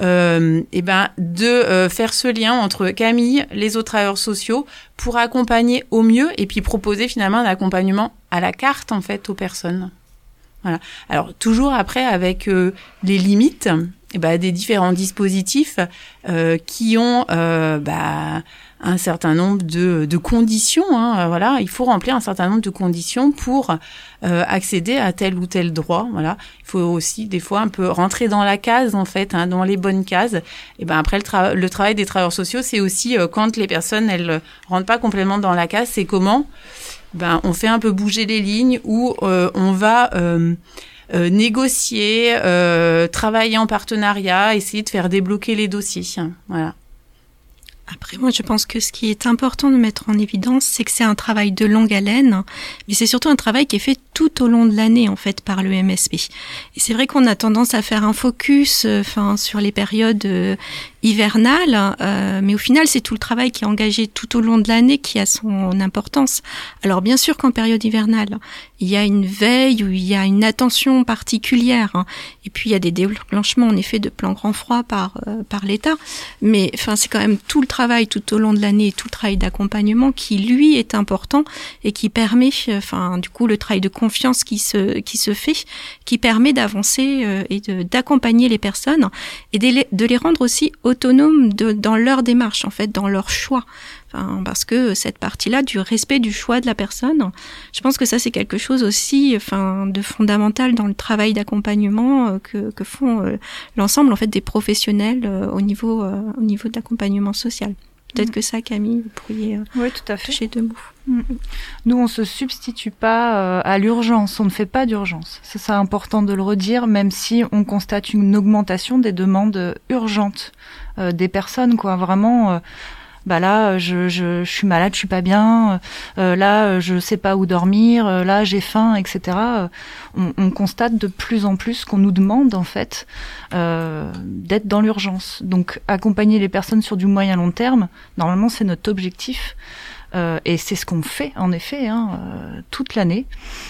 de faire ce lien entre Camille, les autres travailleurs sociaux, pour accompagner au mieux et puis proposer finalement un accompagnement à la carte, en fait, aux personnes. Voilà. Alors toujours après avec les limites des différents dispositifs qui ont un certain nombre de conditions. Voilà, il faut remplir un certain nombre de conditions pour accéder à tel ou tel droit. Voilà, il faut aussi des fois un peu rentrer dans la case en fait, dans les bonnes cases. Et après le travail des travailleurs sociaux, c'est aussi quand les personnes elles rentrent pas complètement dans la case, c'est comment on fait un peu bouger les lignes, ou on va négocier, travailler en partenariat, essayer de faire débloquer les dossiers. Voilà. Après, moi, je pense que ce qui est important de mettre en évidence, c'est que c'est un travail de longue haleine, mais c'est surtout un travail qui est fait tout au long de l'année, en fait, par le MSP. Et c'est vrai qu'on a tendance à faire un focus, sur les périodes hivernales, mais au final, c'est tout le travail qui est engagé tout au long de l'année qui a son importance. Alors, bien sûr qu'en période hivernale, il y a une veille ou il y a une attention particulière, et puis il y a des déclenchements, en effet, de plans grand froid par l'État, mais c'est quand même tout le travail tout au long de l'année, tout le travail d'accompagnement qui, lui, est important et qui permet, du coup, le travail de confiance qui se fait, qui permet d'avancer et d'accompagner les personnes et de les rendre aussi autonomes dans leur démarche, en fait, dans leur choix. Parce que cette partie-là du respect du choix de la personne, je pense que ça c'est quelque chose aussi, de fondamental dans le travail d'accompagnement que font l'ensemble en fait des professionnels au niveau de l'accompagnement social. Peut-être que ça, Camille, vous pourriez oui, tout à fait. toucher deux mots. Nous, on se substitue pas à l'urgence, on ne fait pas d'urgence. C'est important de le redire, même si on constate une augmentation des demandes urgentes des personnes, quoi. Vraiment. Là, je suis malade, je suis pas bien. Là, je sais pas où dormir. Là, j'ai faim, etc. On constate de plus en plus qu'on nous demande en fait d'être dans l'urgence. Donc, accompagner les personnes sur du moyen long terme, normalement, c'est notre objectif. Et c'est ce qu'on fait, en effet, toute l'année.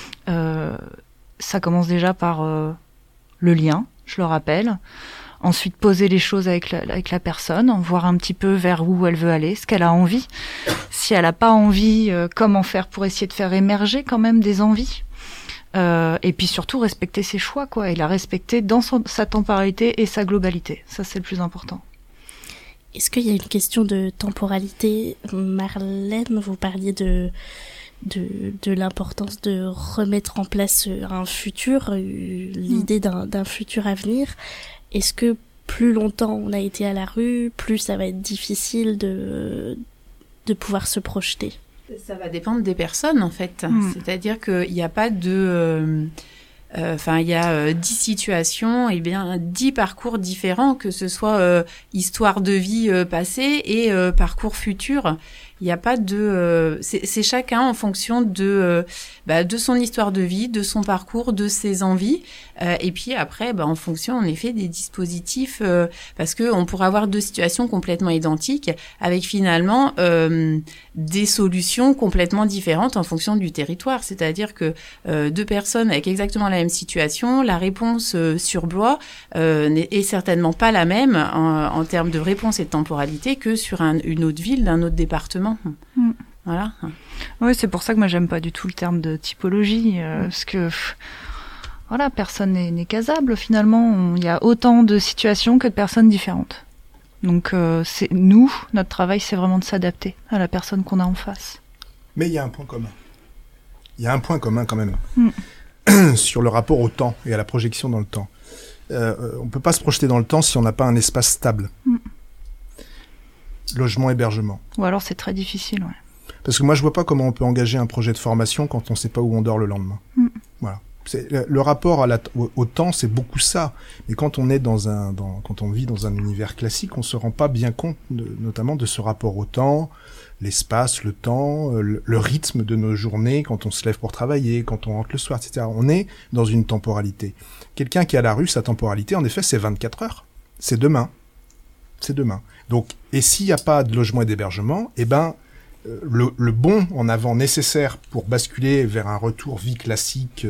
Ça commence déjà par le lien, je le rappelle. Ensuite, poser les choses avec la personne, voir un petit peu vers où elle veut aller, ce qu'elle a envie. Si elle n'a pas envie, comment faire pour essayer de faire émerger quand même des envies. Et puis surtout, respecter ses choix, quoi, et la respecter dans sa temporalité et sa globalité. Ça, c'est le plus important. Est-ce qu'il y a une question de temporalité? Marlène, vous parliez de l'importance de remettre en place un futur, l'idée d'un futur à venir. Est-ce que plus longtemps on a été à la rue, plus ça va être difficile de pouvoir se projeter? Ça va dépendre des personnes, en fait. C'est-à-dire qu'il n'y a pas de... il y a 10 situations, 10 parcours différents, que ce soit histoire de vie passée et parcours futur. Il n'y a pas de... c'est chacun en fonction de son histoire de vie, de son parcours, de ses envies. Et puis après, en fonction, en effet, des dispositifs, parce qu'on pourrait avoir 2 situations complètement identiques, avec finalement des solutions complètement différentes en fonction du territoire. C'est-à-dire que 2 personnes avec exactement la même situation, la réponse sur Blois est certainement pas la même en termes de réponse et de temporalité que sur une autre ville d'un autre département. Voilà. Oui, c'est pour ça que moi j'aime pas du tout le terme de typologie, parce que voilà, personne n'est casable finalement. Il y a autant de situations que de personnes différentes. Donc c'est notre travail, c'est vraiment de s'adapter à la personne qu'on a en face. Mais il y a un point commun. Il y a un point commun quand même sur le rapport au temps et à la projection dans le temps. On peut pas se projeter dans le temps si on n'a pas un espace stable. Logement, hébergement. Ou alors c'est très difficile, ouais. Parce que moi je vois pas comment on peut engager un projet de formation quand on sait pas où on dort le lendemain. Voilà. Le rapport au temps, c'est beaucoup ça. Mais quand on est quand on vit dans un univers classique, on se rend pas bien compte notamment de ce rapport au temps, l'espace, le temps, le rythme de nos journées, quand on se lève pour travailler, quand on rentre le soir, etc. On est dans une temporalité. Quelqu'un qui est à la rue, sa temporalité, en effet, c'est 24 heures. C'est demain. Donc, et s'il n'y a pas de logement et d'hébergement, le bond en avant nécessaire pour basculer vers un retour vie classique,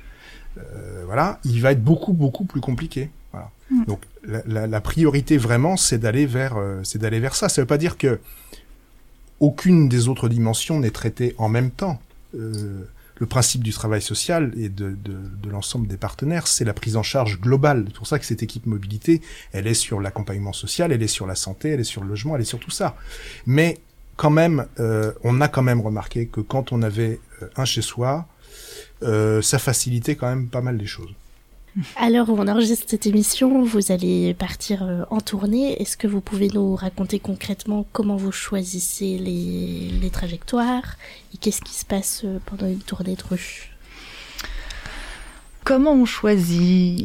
il va être beaucoup, beaucoup plus compliqué. Voilà. Donc, la priorité vraiment, c'est d'aller vers ça. Ça veut pas dire que aucune des autres dimensions n'est traitée en même temps. Le principe du travail social et de l'ensemble des partenaires, c'est la prise en charge globale. C'est pour ça que cette équipe mobilité, elle est sur l'accompagnement social, elle est sur la santé, elle est sur le logement, elle est sur tout ça. Mais quand même, on a quand même remarqué que quand on avait un chez soi, ça facilitait quand même pas mal les choses. À l'heure où on enregistre cette émission, vous allez partir en tournée. Est-ce que vous pouvez nous raconter concrètement comment vous choisissez les trajectoires et qu'est-ce qui se passe pendant une tournée de rue? Comment on choisit?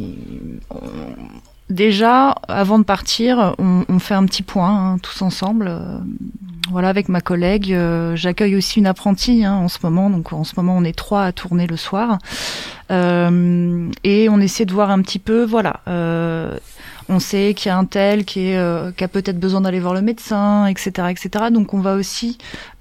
Déjà, avant de partir, on fait un petit point tous ensemble. Voilà, avec ma collègue, j'accueille aussi une apprentie en ce moment. Donc en ce moment, on est 3 à tourner le soir. Et on essaie de voir un petit peu, on sait qu'il y a un tel qui a peut-être besoin d'aller voir le médecin, etc., etc. Donc on va aussi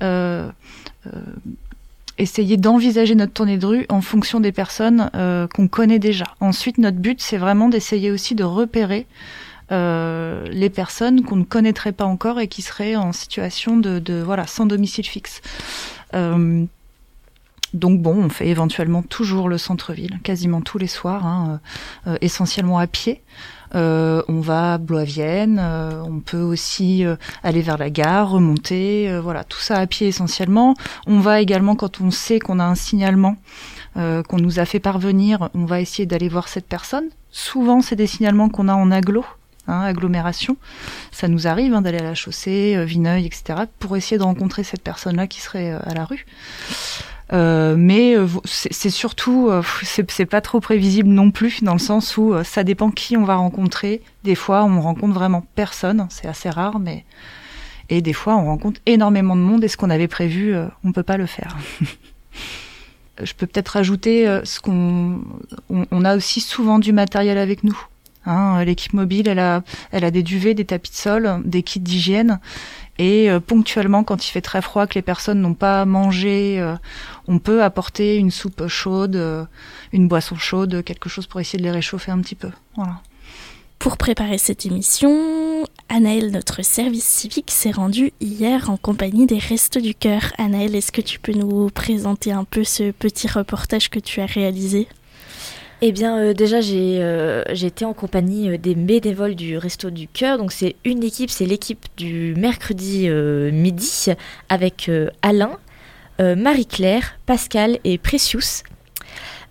essayer d'envisager notre tournée de rue en fonction des personnes qu'on connaît déjà. Ensuite, notre but, c'est vraiment d'essayer aussi de repérer les personnes qu'on ne connaîtrait pas encore et qui seraient en situation sans domicile fixe. Donc on fait éventuellement toujours le centre-ville, quasiment tous les soirs, essentiellement à pied. On va à Blois-Vienne, on peut aussi aller vers la gare, remonter, tout ça à pied essentiellement. On va également, quand on sait qu'on a un signalement qu'on nous a fait parvenir, on va essayer d'aller voir cette personne. Souvent, c'est des signalements qu'on a en agglomération. Ça nous arrive d'aller à la chaussée, Vineuil, etc., pour essayer de rencontrer cette personne-là qui serait à la rue. Mais c'est surtout, c'est pas trop prévisible non plus, dans le sens où ça dépend qui on va rencontrer. Des fois, on rencontre vraiment personne, c'est assez rare, et des fois, on rencontre énormément de monde, et ce qu'on avait prévu, on peut pas le faire. Je peux peut-être rajouter on a aussi souvent du matériel avec nous. L'équipe mobile, elle a des duvets, des tapis de sol, des kits d'hygiène. Et ponctuellement, quand il fait très froid, que les personnes n'ont pas mangé, on peut apporter une soupe chaude, une boisson chaude, quelque chose pour essayer de les réchauffer un petit peu. Voilà. Pour préparer cette émission, Anaëlle, notre service civique, s'est rendue hier en compagnie des Restos du Cœur. Anaëlle, est-ce que tu peux nous présenter un peu ce petit reportage que tu as réalisé ? Eh bien, déjà, j'ai été en compagnie des bénévoles du Resto du Cœur. Donc, c'est une équipe, c'est l'équipe du mercredi midi avec Alain, Marie-Claire, Pascal et Precious.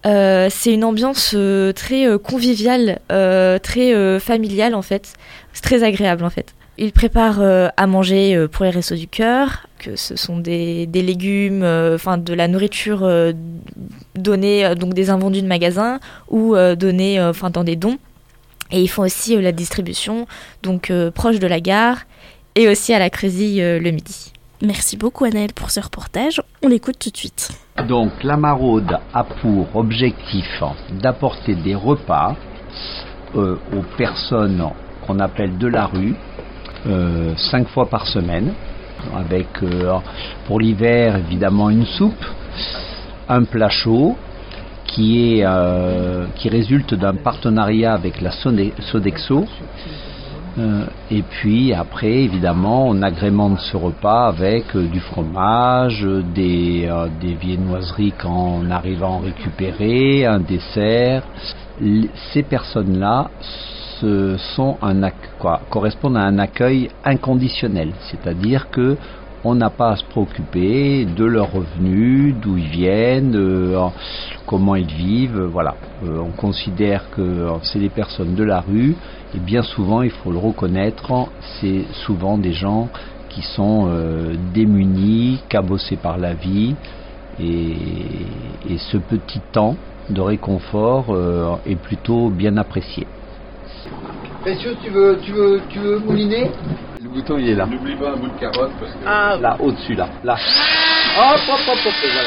C'est une ambiance très conviviale, très familiale en fait. C'est très agréable en fait. Ils préparent à manger pour les Restos du Cœur, que ce sont des légumes, de la nourriture donnée, donc des invendus de magasins ou donnée dans des dons. Et ils font aussi la distribution, donc proche de la gare et aussi à la Creusie le midi. Merci beaucoup Anaëlle pour ce reportage. On l'écoute tout de suite. Donc la maraude a pour objectif d'apporter des repas aux personnes qu'on appelle de la rue 5 fois par semaine, avec pour l'hiver évidemment une soupe, un plat chaud qui résulte d'un partenariat avec la Sodexo. Et puis après, évidemment, on agrémente ce repas avec du fromage, des viennoiseries quand on arrive à en récupérer, un dessert. Ces personnes-là correspondent à un accueil inconditionnel, c'est-à-dire que on n'a pas à se préoccuper de leurs revenus, d'où ils viennent, comment ils vivent, voilà. On considère que c'est des personnes de la rue, et bien souvent, il faut le reconnaître, c'est souvent des gens qui sont démunis, cabossés par la vie, et ce petit temps de réconfort est plutôt bien apprécié. Messieurs, tu veux mouliner? Le bouton il est là. N'oublie pas un bout de carotte parce que... Ah, là, au-dessus, là. Hop, voilà.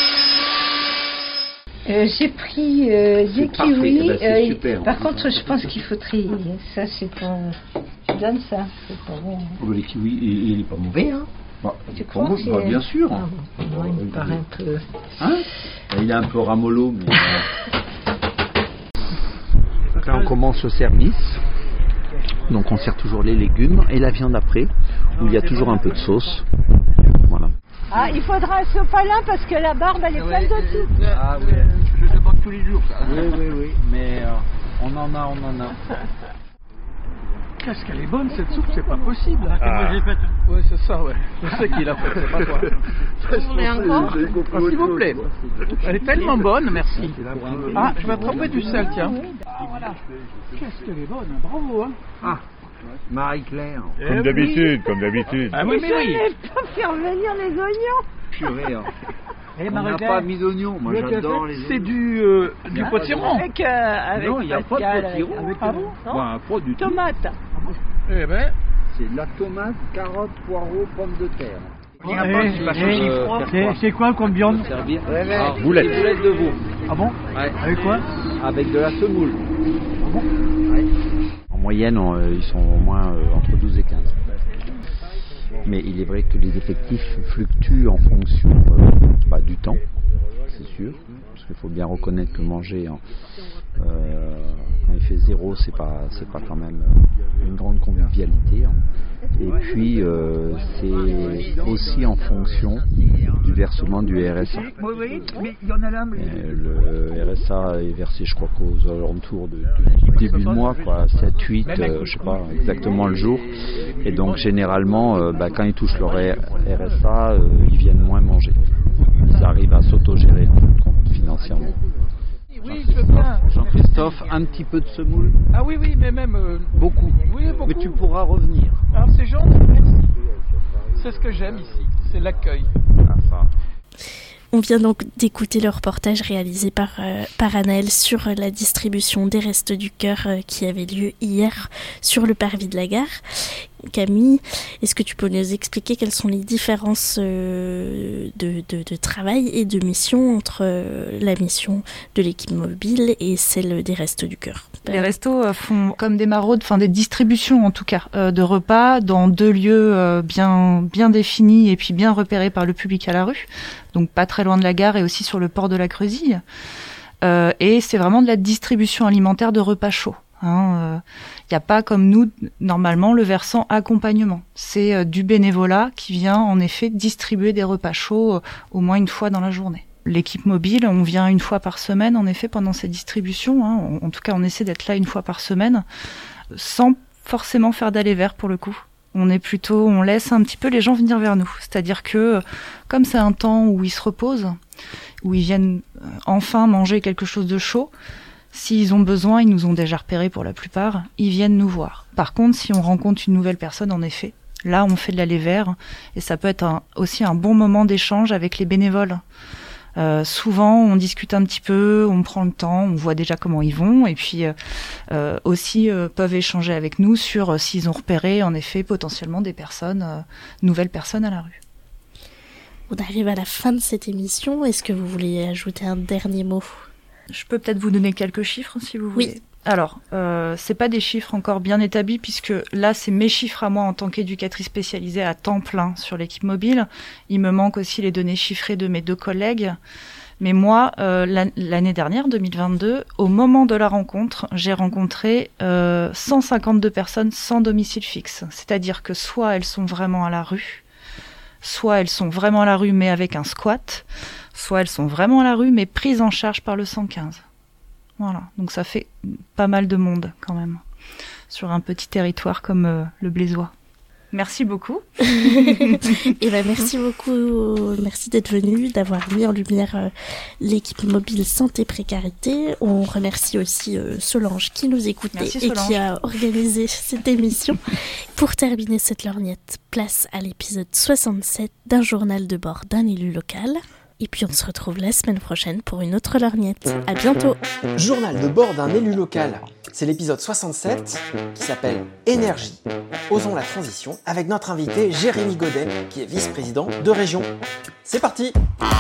J'ai pris des kiwis. C'est super, par contre, je pense qu'il faut trier. Ça, c'est pas... Je donne ça, c'est pas bon. Oh, les kiwis, il est pas mauvais, hein? Tu crois que bien sûr. Moi, il me paraît un peu... Hein? Il est un peu ramollo, mais... Là, on commence le service. Donc, on sert toujours les légumes et la viande après, où il y a toujours un peu de sauce. Voilà. Ah, il faudra un sopalin parce que la barbe, elle est pleine de tout. Ah oui, je demande tous les jours, ça. Oui. Mais on en a. Qu'est-ce qu'elle est bonne cette soupe, c'est pas possible. Ah. Ouais, c'est ça, ouais. Je sais qui l'a fait, c'est pas toi. Vous voulez encore? S'il vous plaît. Elle est tellement bonne, merci. Ah, je vais attraper du sel, tiens. Voilà. Qu'est-ce qu'elle est bonne, bravo, hein. Ah, Marie-Claire. Comme d'habitude. Ah oui, mais oui. Je pas faire venir les oignons. Purée, hein. On n'a pas mis d'oignons, moi j'adore les oignons. C'est du potiron. Avec non, il n'y a pas de potiron. Ah bon? Pas du tout. Tomate. Eh ben... C'est de la tomate, carotte, poireau, pommes de terre. C'est quoi comme viande? Boulettes de veau. Ah bon? Ouais. Avec quoi? Avec de la semoule. Ah bon? Ouais. En moyenne, ils sont au moins entre 12 et 15. Mais il est vrai que les effectifs fluctuent en fonction du temps, c'est sûr. Parce qu'il faut bien reconnaître que manger quand il fait 0, c'est pas quand même une grande convivialité. Et puis c'est aussi en fonction du versement du RSA. Oui, mais il y en a là. Le RSA est versé, je crois qu'aux alentours du début de mois, 7, 8, je sais pas exactement le jour. Et donc généralement, quand ils touchent leur RSA, ils viennent moins manger. Ils arrivent à s'autogérer financièrement. Oui, je veux bien. Jean-Christophe, un petit peu de semoule? Ah oui, mais même... Beaucoup. Oui, beaucoup. Mais tu pourras revenir. Alors c'est gentil, merci. C'est ce que j'aime ici, c'est l'accueil. On vient donc d'écouter le reportage réalisé par Anaëlle sur la distribution des Restos du Cœur qui avait lieu hier sur le parvis de la gare. Camille, est-ce que tu peux nous expliquer quelles sont les différences de travail et de mission entre la mission de l'équipe mobile et celle des Restos du Cœur? Les restos font comme des maraudes, des distributions en tout cas, de repas dans 2 lieux bien définis et puis bien repérés par le public à la rue, donc pas très loin de la gare et aussi sur le port de la Creusille. Et c'est vraiment de la distribution alimentaire de repas chauds. Il n'y a pas comme nous, normalement, le versant accompagnement. C'est du bénévolat qui vient en effet distribuer des repas chauds au moins une fois dans la journée. L'équipe mobile, on vient une fois par semaine, en effet, pendant ces distributions. En tout cas, on essaie d'être là une fois par semaine, sans forcément faire d'aller-vers pour le coup. On laisse un petit peu les gens venir vers nous. C'est-à-dire que, comme c'est un temps où ils se reposent, où ils viennent enfin manger quelque chose de chaud. S'ils ont besoin, ils nous ont déjà repérés pour la plupart, ils viennent nous voir. Par contre, si on rencontre une nouvelle personne, en effet, là on fait de l'aller vers, et ça peut être aussi un bon moment d'échange avec les bénévoles. Souvent, on discute un petit peu, on prend le temps, on voit déjà comment ils vont, et puis aussi peuvent échanger avec nous sur s'ils ont repéré, en effet, potentiellement des personnes, nouvelles personnes à la rue. On arrive à la fin de cette émission. Est-ce que vous voulez ajouter un dernier mot ? Je peux peut-être vous donner quelques chiffres, si vous voulez. Oui. Alors, c'est pas des chiffres encore bien établis, puisque là, c'est mes chiffres à moi en tant qu'éducatrice spécialisée à temps plein sur l'équipe mobile. Il me manque aussi les données chiffrées de mes 2 collègues. Mais moi, l'année dernière, 2022, au moment de la rencontre, j'ai rencontré 152 personnes sans domicile fixe. C'est-à-dire que soit elles sont vraiment à la rue, soit elles sont vraiment à la rue mais avec un squat, soit elles sont vraiment à la rue mais prises en charge par le 115. Voilà, donc ça fait pas mal de monde quand même, sur un petit territoire comme le Blésois. Merci beaucoup. Et ben merci beaucoup, merci d'être venu, d'avoir mis en lumière l'équipe mobile santé précarité. On remercie aussi Solange qui nous écoutait et qui a organisé cette émission. Pour terminer cette lorgnette, place à l'épisode 67 d'un journal de bord d'un élu local. Et puis on se retrouve la semaine prochaine pour une autre lorgnette. À bientôt. Journal de bord d'un élu local. C'est l'épisode 67 qui s'appelle Énergie. Osons la transition avec notre invité Jérémy Godet qui est vice-président de région. C'est parti.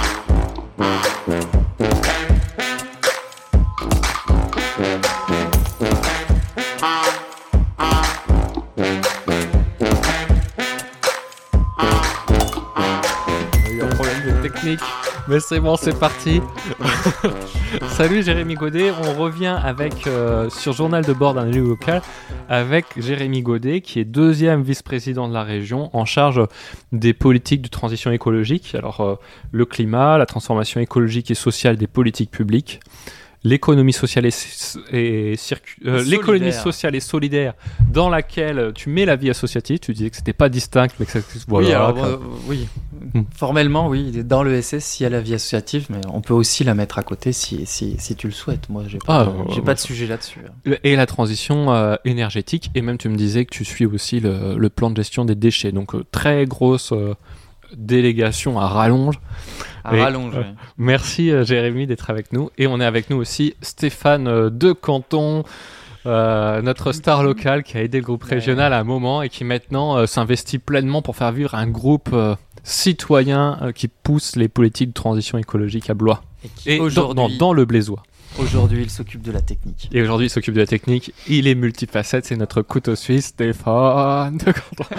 Il y a un problème de technique. Mais c'est bon, c'est parti. Salut Jérémy Godet, on revient avec sur Journal de bord d'un élu local avec Jérémy Godet qui est 2e vice-président de la région en charge des politiques de transition écologique. Alors le climat, la transformation écologique et sociale des politiques publiques, l'économie sociale l'économie sociale et solidaire dans laquelle tu mets la vie associative. Tu disais que c'était pas distinct, mais que ça, voilà, oui, alors oui. Formellement, oui, dans l'ESS, il y a la vie associative, mais on peut aussi la mettre à côté si tu le souhaites. Moi, j'ai pas de sujet là-dessus. Et la transition énergétique, et même tu me disais que tu suis aussi le plan de gestion des déchets. Donc très grosse délégation à rallonge. Oui. Merci Jérémy d'être avec nous. Et on est avec nous aussi Stéphane de Canton, notre star local qui a aidé le groupe régional à un moment et qui maintenant s'investit pleinement pour faire vivre un groupe citoyen qui pousse les politiques de transition écologique à Blois. Et dans le Blésois. Aujourd'hui, il s'occupe de la technique. Et aujourd'hui, il s'occupe de la technique. Il est multifacette, c'est notre couteau suisse, Stéphane de Canton.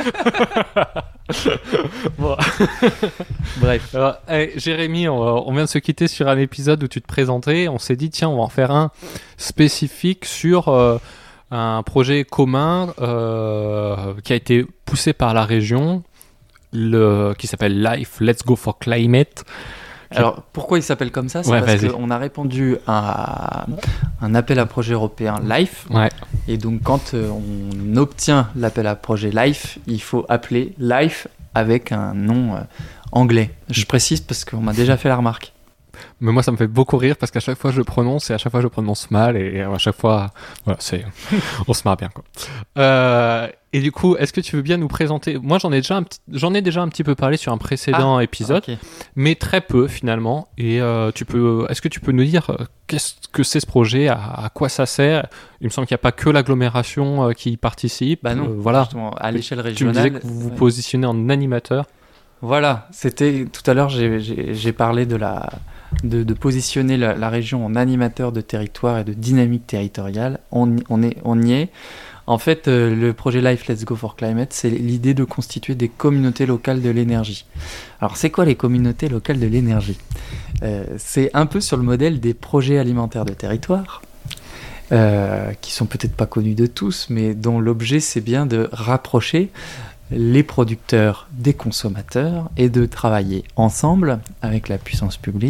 Bon. Bref. Alors, Jérémy, on vient de se quitter sur un épisode où tu te présentais. On s'est dit, tiens, on va en faire un spécifique sur un projet commun qui a été poussé par la région, qui s'appelle Life, Let's Go for Climate. Alors, pourquoi il s'appelle comme ça ? C'est parce qu'on a répondu à un appel à projet européen LIFE. Ouais. Et donc, quand on obtient l'appel à projet LIFE, il faut appeler LIFE avec un nom anglais. Je précise parce qu'on m'a déjà fait la remarque. Mais moi, ça me fait beaucoup rire parce qu'à chaque fois, je le prononce et à chaque fois, je le prononce mal. Et à chaque fois, voilà, on se marre bien, quoi. Et du coup, est-ce que tu veux bien nous présenter ? Moi, j'en ai déjà un petit peu parlé sur un précédent épisode, okay. Mais très peu finalement. Et est-ce que tu peux nous dire qu'est-ce que c'est ce projet, à quoi ça sert ? Il me semble qu'il n'y a pas que l'agglomération qui y participe. Bah non, voilà. Justement, à l'échelle régionale. Tu me disais que vous vous positionnez en animateur. Voilà, c'était tout à l'heure, j'ai parlé de positionner la région en animateur de territoire et de dynamique territoriale. On y est. En fait, le projet Life Let's Go for Climate, c'est l'idée de constituer des communautés locales de l'énergie. Alors, c'est quoi les communautés locales de l'énergie ? C'est un peu sur le modèle des projets alimentaires de territoire, qui sont peut-être pas connus de tous, mais dont l'objet, c'est bien de rapprocher les producteurs des consommateurs et de travailler ensemble avec la puissance publique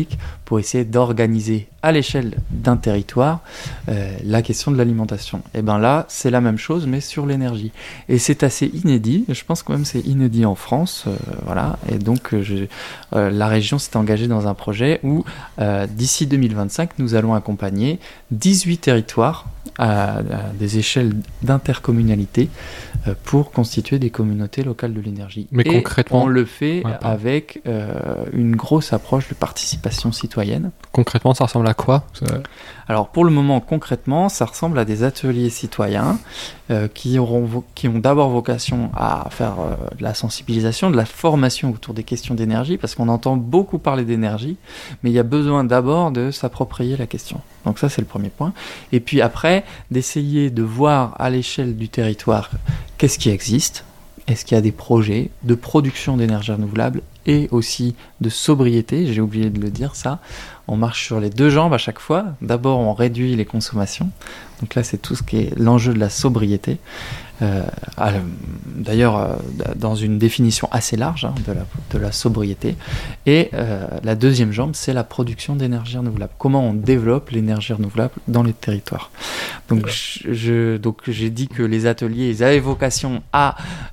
pour essayer d'organiser à l'échelle d'un territoire la question de l'alimentation. Et bien là, c'est la même chose, mais sur l'énergie. Et c'est assez inédit, je pense quand même c'est inédit en France, voilà. Et donc la région s'est engagée dans un projet où d'ici 2025, nous allons accompagner 18 territoires à des échelles d'intercommunalité pour constituer des communautés locales de l'énergie. Mais et concrètement, on le fait avec une grosse approche de participation citoyenne. Concrètement, ça ressemble à quoi ? Alors pour le moment, concrètement, ça ressemble à des ateliers citoyens qui ont d'abord vocation à faire de la sensibilisation, de la formation autour des questions d'énergie, parce qu'on entend beaucoup parler d'énergie, mais il y a besoin d'abord de s'approprier la question. Donc ça, c'est le premier point. Et puis après, d'essayer de voir à l'échelle du territoire qu'est-ce qui existe. Est-ce qu'il y a des projets de production d'énergie renouvelable et aussi de sobriété ? J'ai oublié de le dire, ça. On marche sur les deux jambes à chaque fois. D'abord, on réduit les consommations. Donc là, c'est tout ce qui est l'enjeu de la sobriété. D'ailleurs, dans une définition assez large de la sobriété. Et la deuxième jambe, c'est la production d'énergie renouvelable. Comment on développe l'énergie renouvelable dans les territoires. Donc, j'ai dit que les ateliers, ils avaient vocation à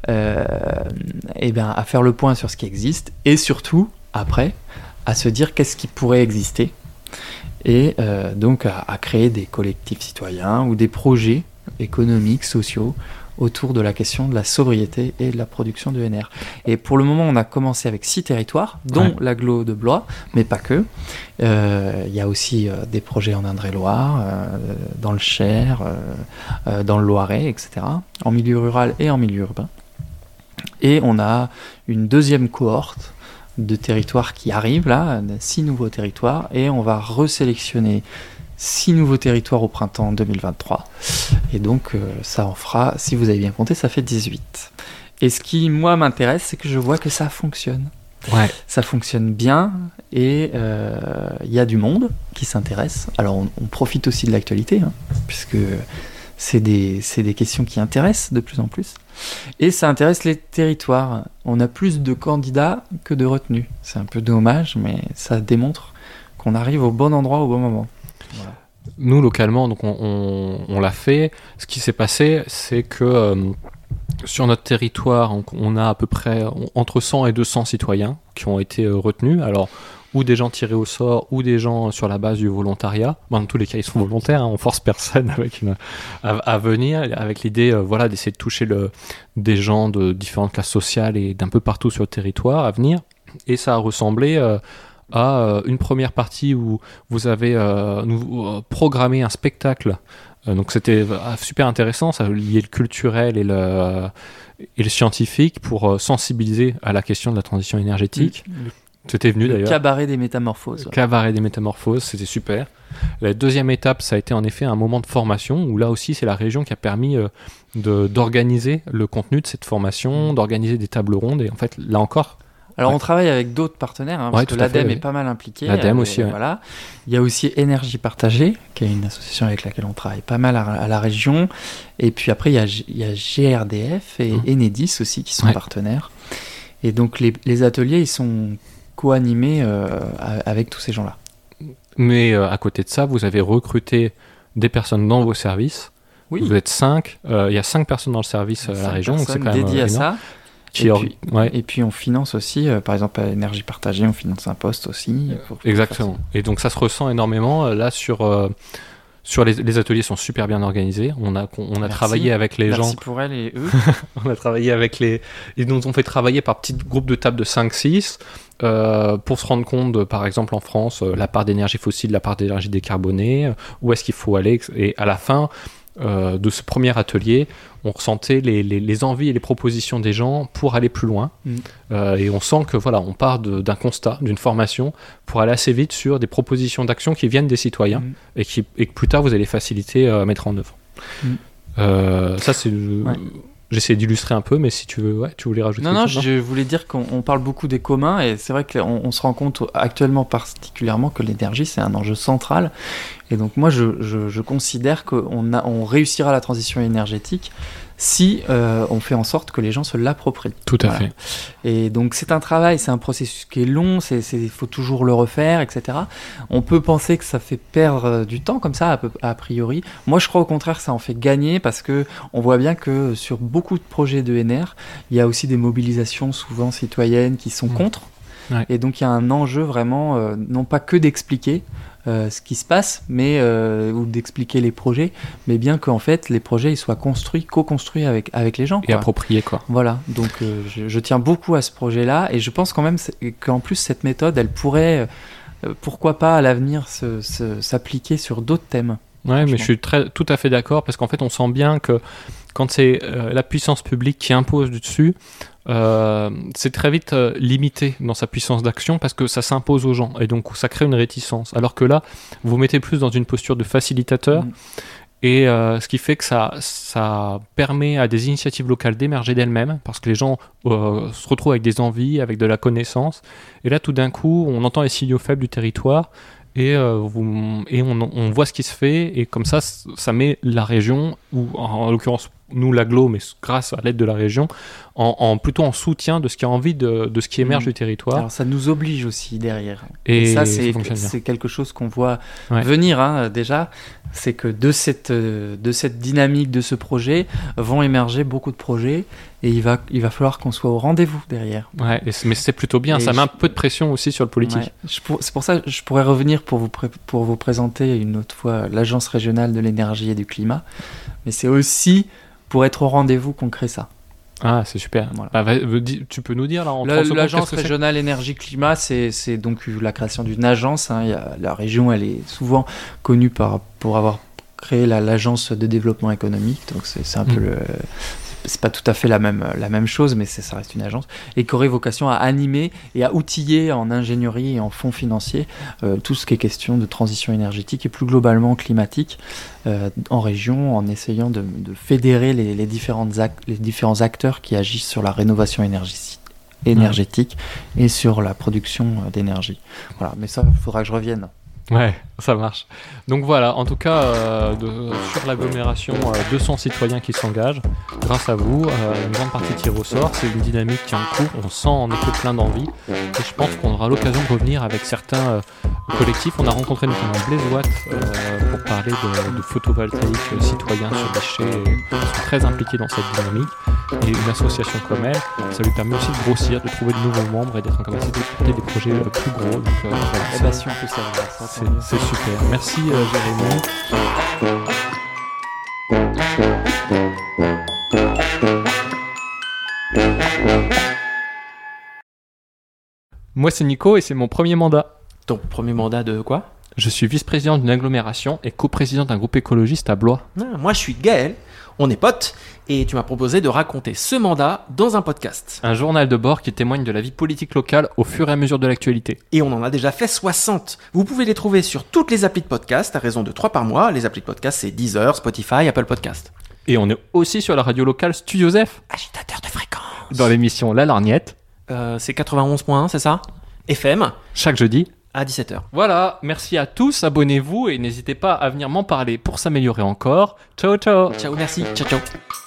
faire le point sur ce qui existe et surtout, après, à se dire qu'est-ce qui pourrait exister et donc à créer des collectifs citoyens ou des projets économiques, sociaux autour de la question de la sobriété et de la production de NR. Et pour le moment, on a commencé avec 6 territoires, dont l'agglo de Blois, mais pas que. Il y a aussi des projets en Indre-et-Loire, dans le Cher, dans le Loiret, etc., en milieu rural et en milieu urbain. Et on a une deuxième cohorte de territoires qui arrivent, là, 6 nouveaux territoires, et on va resélectionner 6 nouveaux territoires au printemps 2023. Et donc, ça en fera, si vous avez bien compté, ça fait 18. Et ce qui, moi, m'intéresse, c'est que je vois que ça fonctionne. Ouais. Ça fonctionne bien, et il y a du monde qui s'intéresse. Alors, on profite aussi de l'actualité, puisque c'est des questions qui intéressent de plus en plus. Et ça intéresse les territoires. On a plus de candidats que de retenus. C'est un peu dommage, mais ça démontre qu'on arrive au bon endroit au bon moment. Voilà. Nous, localement, donc on l'a fait. Ce qui s'est passé, c'est que sur notre territoire, on a à peu près entre 100 et 200 citoyens qui ont été retenus. Alors, ou des gens tirés au sort, ou des gens sur la base du volontariat. Bon, dans tous les cas, ils sont volontaires, on force personne à venir, avec l'idée d'essayer de toucher des gens de différentes classes sociales et d'un peu partout sur le territoire à venir. Et ça a ressemblé à une première partie où vous avez programmé un spectacle. Donc c'était super intéressant, ça liait le culturel et le scientifique pour sensibiliser à la question de la transition énergétique. C'était venu d'ailleurs. Cabaret des métamorphoses. Cabaret des métamorphoses, c'était super. La deuxième étape, ça a été en effet un moment de formation où là aussi c'est la région qui a permis d'organiser le contenu de cette formation, d'organiser des tables rondes et en fait là encore. Alors on travaille avec d'autres partenaires, parce que l'ADEME est pas mal impliquée. L'ADEME aussi, voilà. Il y a aussi Énergie Partagée, qui est une association avec laquelle on travaille pas mal à la région. Et puis après, il y a GRDF et Enedis aussi qui sont partenaires. Et donc les ateliers, ils sont co-animés avec tous ces gens-là. Mais à côté de ça, vous avez recruté des personnes dans vos services. Oui. Vous êtes 5. Il y a 5 personnes dans le service à la région, donc c'est quand même dédiées à ça. Et puis on finance aussi, par exemple à Énergie Partagée, on finance un poste aussi. Exactement. Et donc ça se ressent énormément. Là sur les ateliers sont super bien organisés. On a travaillé avec les gens. Merci pour elles et eux. On a travaillé avec ils nous ont fait travailler par petits groupes de table de 5-6 pour se rendre compte, par exemple en France, la part d'énergie fossile, la part d'énergie décarbonée, où est-ce qu'il faut aller. Et à la fin de ce premier atelier, on ressentait les envies et les propositions des gens pour aller plus loin. Et on sent que on part d'un constat, d'une formation, pour aller assez vite sur des propositions d'action qui viennent des citoyens et que plus tard vous allez faciliter à mettre en œuvre. Ça c'est... J'essaie d'illustrer un peu, mais si tu veux, tu voulais rajouter quelque chose. Non, je voulais dire qu'on parle beaucoup des communs, et c'est vrai qu'on se rend compte actuellement particulièrement que l'énergie, c'est un enjeu central. Et donc moi, je considère qu'on réussira la transition énergétique si on fait en sorte que les gens se l'approprient. Tout à fait. Et donc c'est un travail, c'est un processus qui est long, il faut toujours le refaire, etc. On peut penser que ça fait perdre du temps comme ça, a priori. Moi je crois au contraire que ça en fait gagner, parce que on voit bien que sur beaucoup de projets d'ENR, il y a aussi des mobilisations souvent citoyennes qui sont contre. Ouais. Et donc il y a un enjeu vraiment, non pas que d'expliquer ce qui se passe, mais ou d'expliquer les projets, mais bien qu'en fait les projets ils soient co-construits avec les gens. Et appropriés, quoi. Voilà, donc je tiens beaucoup à ce projet-là, et je pense quand même qu'en plus cette méthode, elle pourrait, pourquoi pas à l'avenir, s'appliquer sur d'autres thèmes. Ouais, mais je suis tout à fait d'accord, parce qu'en fait on sent bien que quand c'est la puissance publique qui impose du dessus, c'est très vite limité dans sa puissance d'action, parce que ça s'impose aux gens et donc ça crée une réticence, alors que là vous vous mettez plus dans une posture de facilitateur et ce qui fait que ça permet à des initiatives locales d'émerger d'elles-mêmes, parce que les gens se retrouvent avec des envies, avec de la connaissance, et là tout d'un coup on entend les signaux faibles du territoire et on voit ce qui se fait, et comme ça met la région, ou en l'occurrence nous l'agglo, mais grâce à l'aide de la région, plutôt en soutien de ce qui a envie de ce qui émerge du territoire. Alors ça nous oblige aussi derrière. Et ça c'est quelque chose qu'on voit venir déjà, c'est que de cette dynamique de ce projet vont émerger beaucoup de projets, et il va falloir qu'on soit au rendez-vous derrière. Ouais, mais c'est plutôt bien, ça met un peu de pression aussi sur le politique. Ouais. C'est pour ça que je pourrais revenir pour vous présenter une autre fois l'Agence régionale de l'énergie et du climat, mais c'est aussi pour être au rendez-vous qu'on crée ça. Ah, c'est super. Voilà. Tu peux nous dire là en l'Agence régionale énergie-climat, c'est donc la création d'une agence. La région, elle est souvent connue pour avoir créé l'agence de développement économique. Donc c'est un peu c'est pas tout à fait la même chose, mais ça reste une agence, et qui aurait vocation à animer et à outiller en ingénierie et en fonds financiers tout ce qui est question de transition énergétique et plus globalement climatique en région, en essayant de fédérer les différents acteurs qui agissent sur la rénovation énergétique et sur la production d'énergie. Voilà, mais ça, il faudra que je revienne. Ouais, ça marche. Donc voilà, en tout cas, sur l'agglomération, 200 citoyens qui s'engagent. Grâce à vous, une grande partie tire au sort. C'est une dynamique qui est en cours. On sent en effet plein d'envie. Et je pense qu'on aura l'occasion de revenir avec certains collectifs. On a rencontré notamment Blaise Watt pour parler de photovoltaïque citoyen sur déchets. Ils sont très impliqués dans cette dynamique. Et une association comme elle, ça lui permet aussi de grossir, de trouver de nouveaux membres et d'être en capacité de porter des projets plus gros. Donc voilà, si on peut servir à ça. C'est super. Merci Jérémy. Moi c'est Nico et c'est mon premier mandat. Ton premier mandat de quoi ? Je suis vice-président d'une agglomération et coprésident d'un groupe écologiste à Blois. Moi je suis Gaël, on est potes, et tu m'as proposé de raconter ce mandat dans un podcast. Un journal de bord qui témoigne de la vie politique locale au fur et à mesure de l'actualité. Et on en a déjà fait 60. Vous pouvez les trouver sur toutes les applis de podcast à raison de 3 par mois. Les applis de podcast c'est Deezer, Spotify, Apple Podcast. Et on est aussi sur la radio locale Studio Zef. Agitateur de fréquence. Dans l'émission La Lorgnette. C'est 91.1, c'est ça ? FM. Chaque jeudi. À 17h. Voilà, merci à tous, abonnez-vous et n'hésitez pas à venir m'en parler pour s'améliorer encore. Ciao, ciao. Ciao, merci. Ciao, ciao.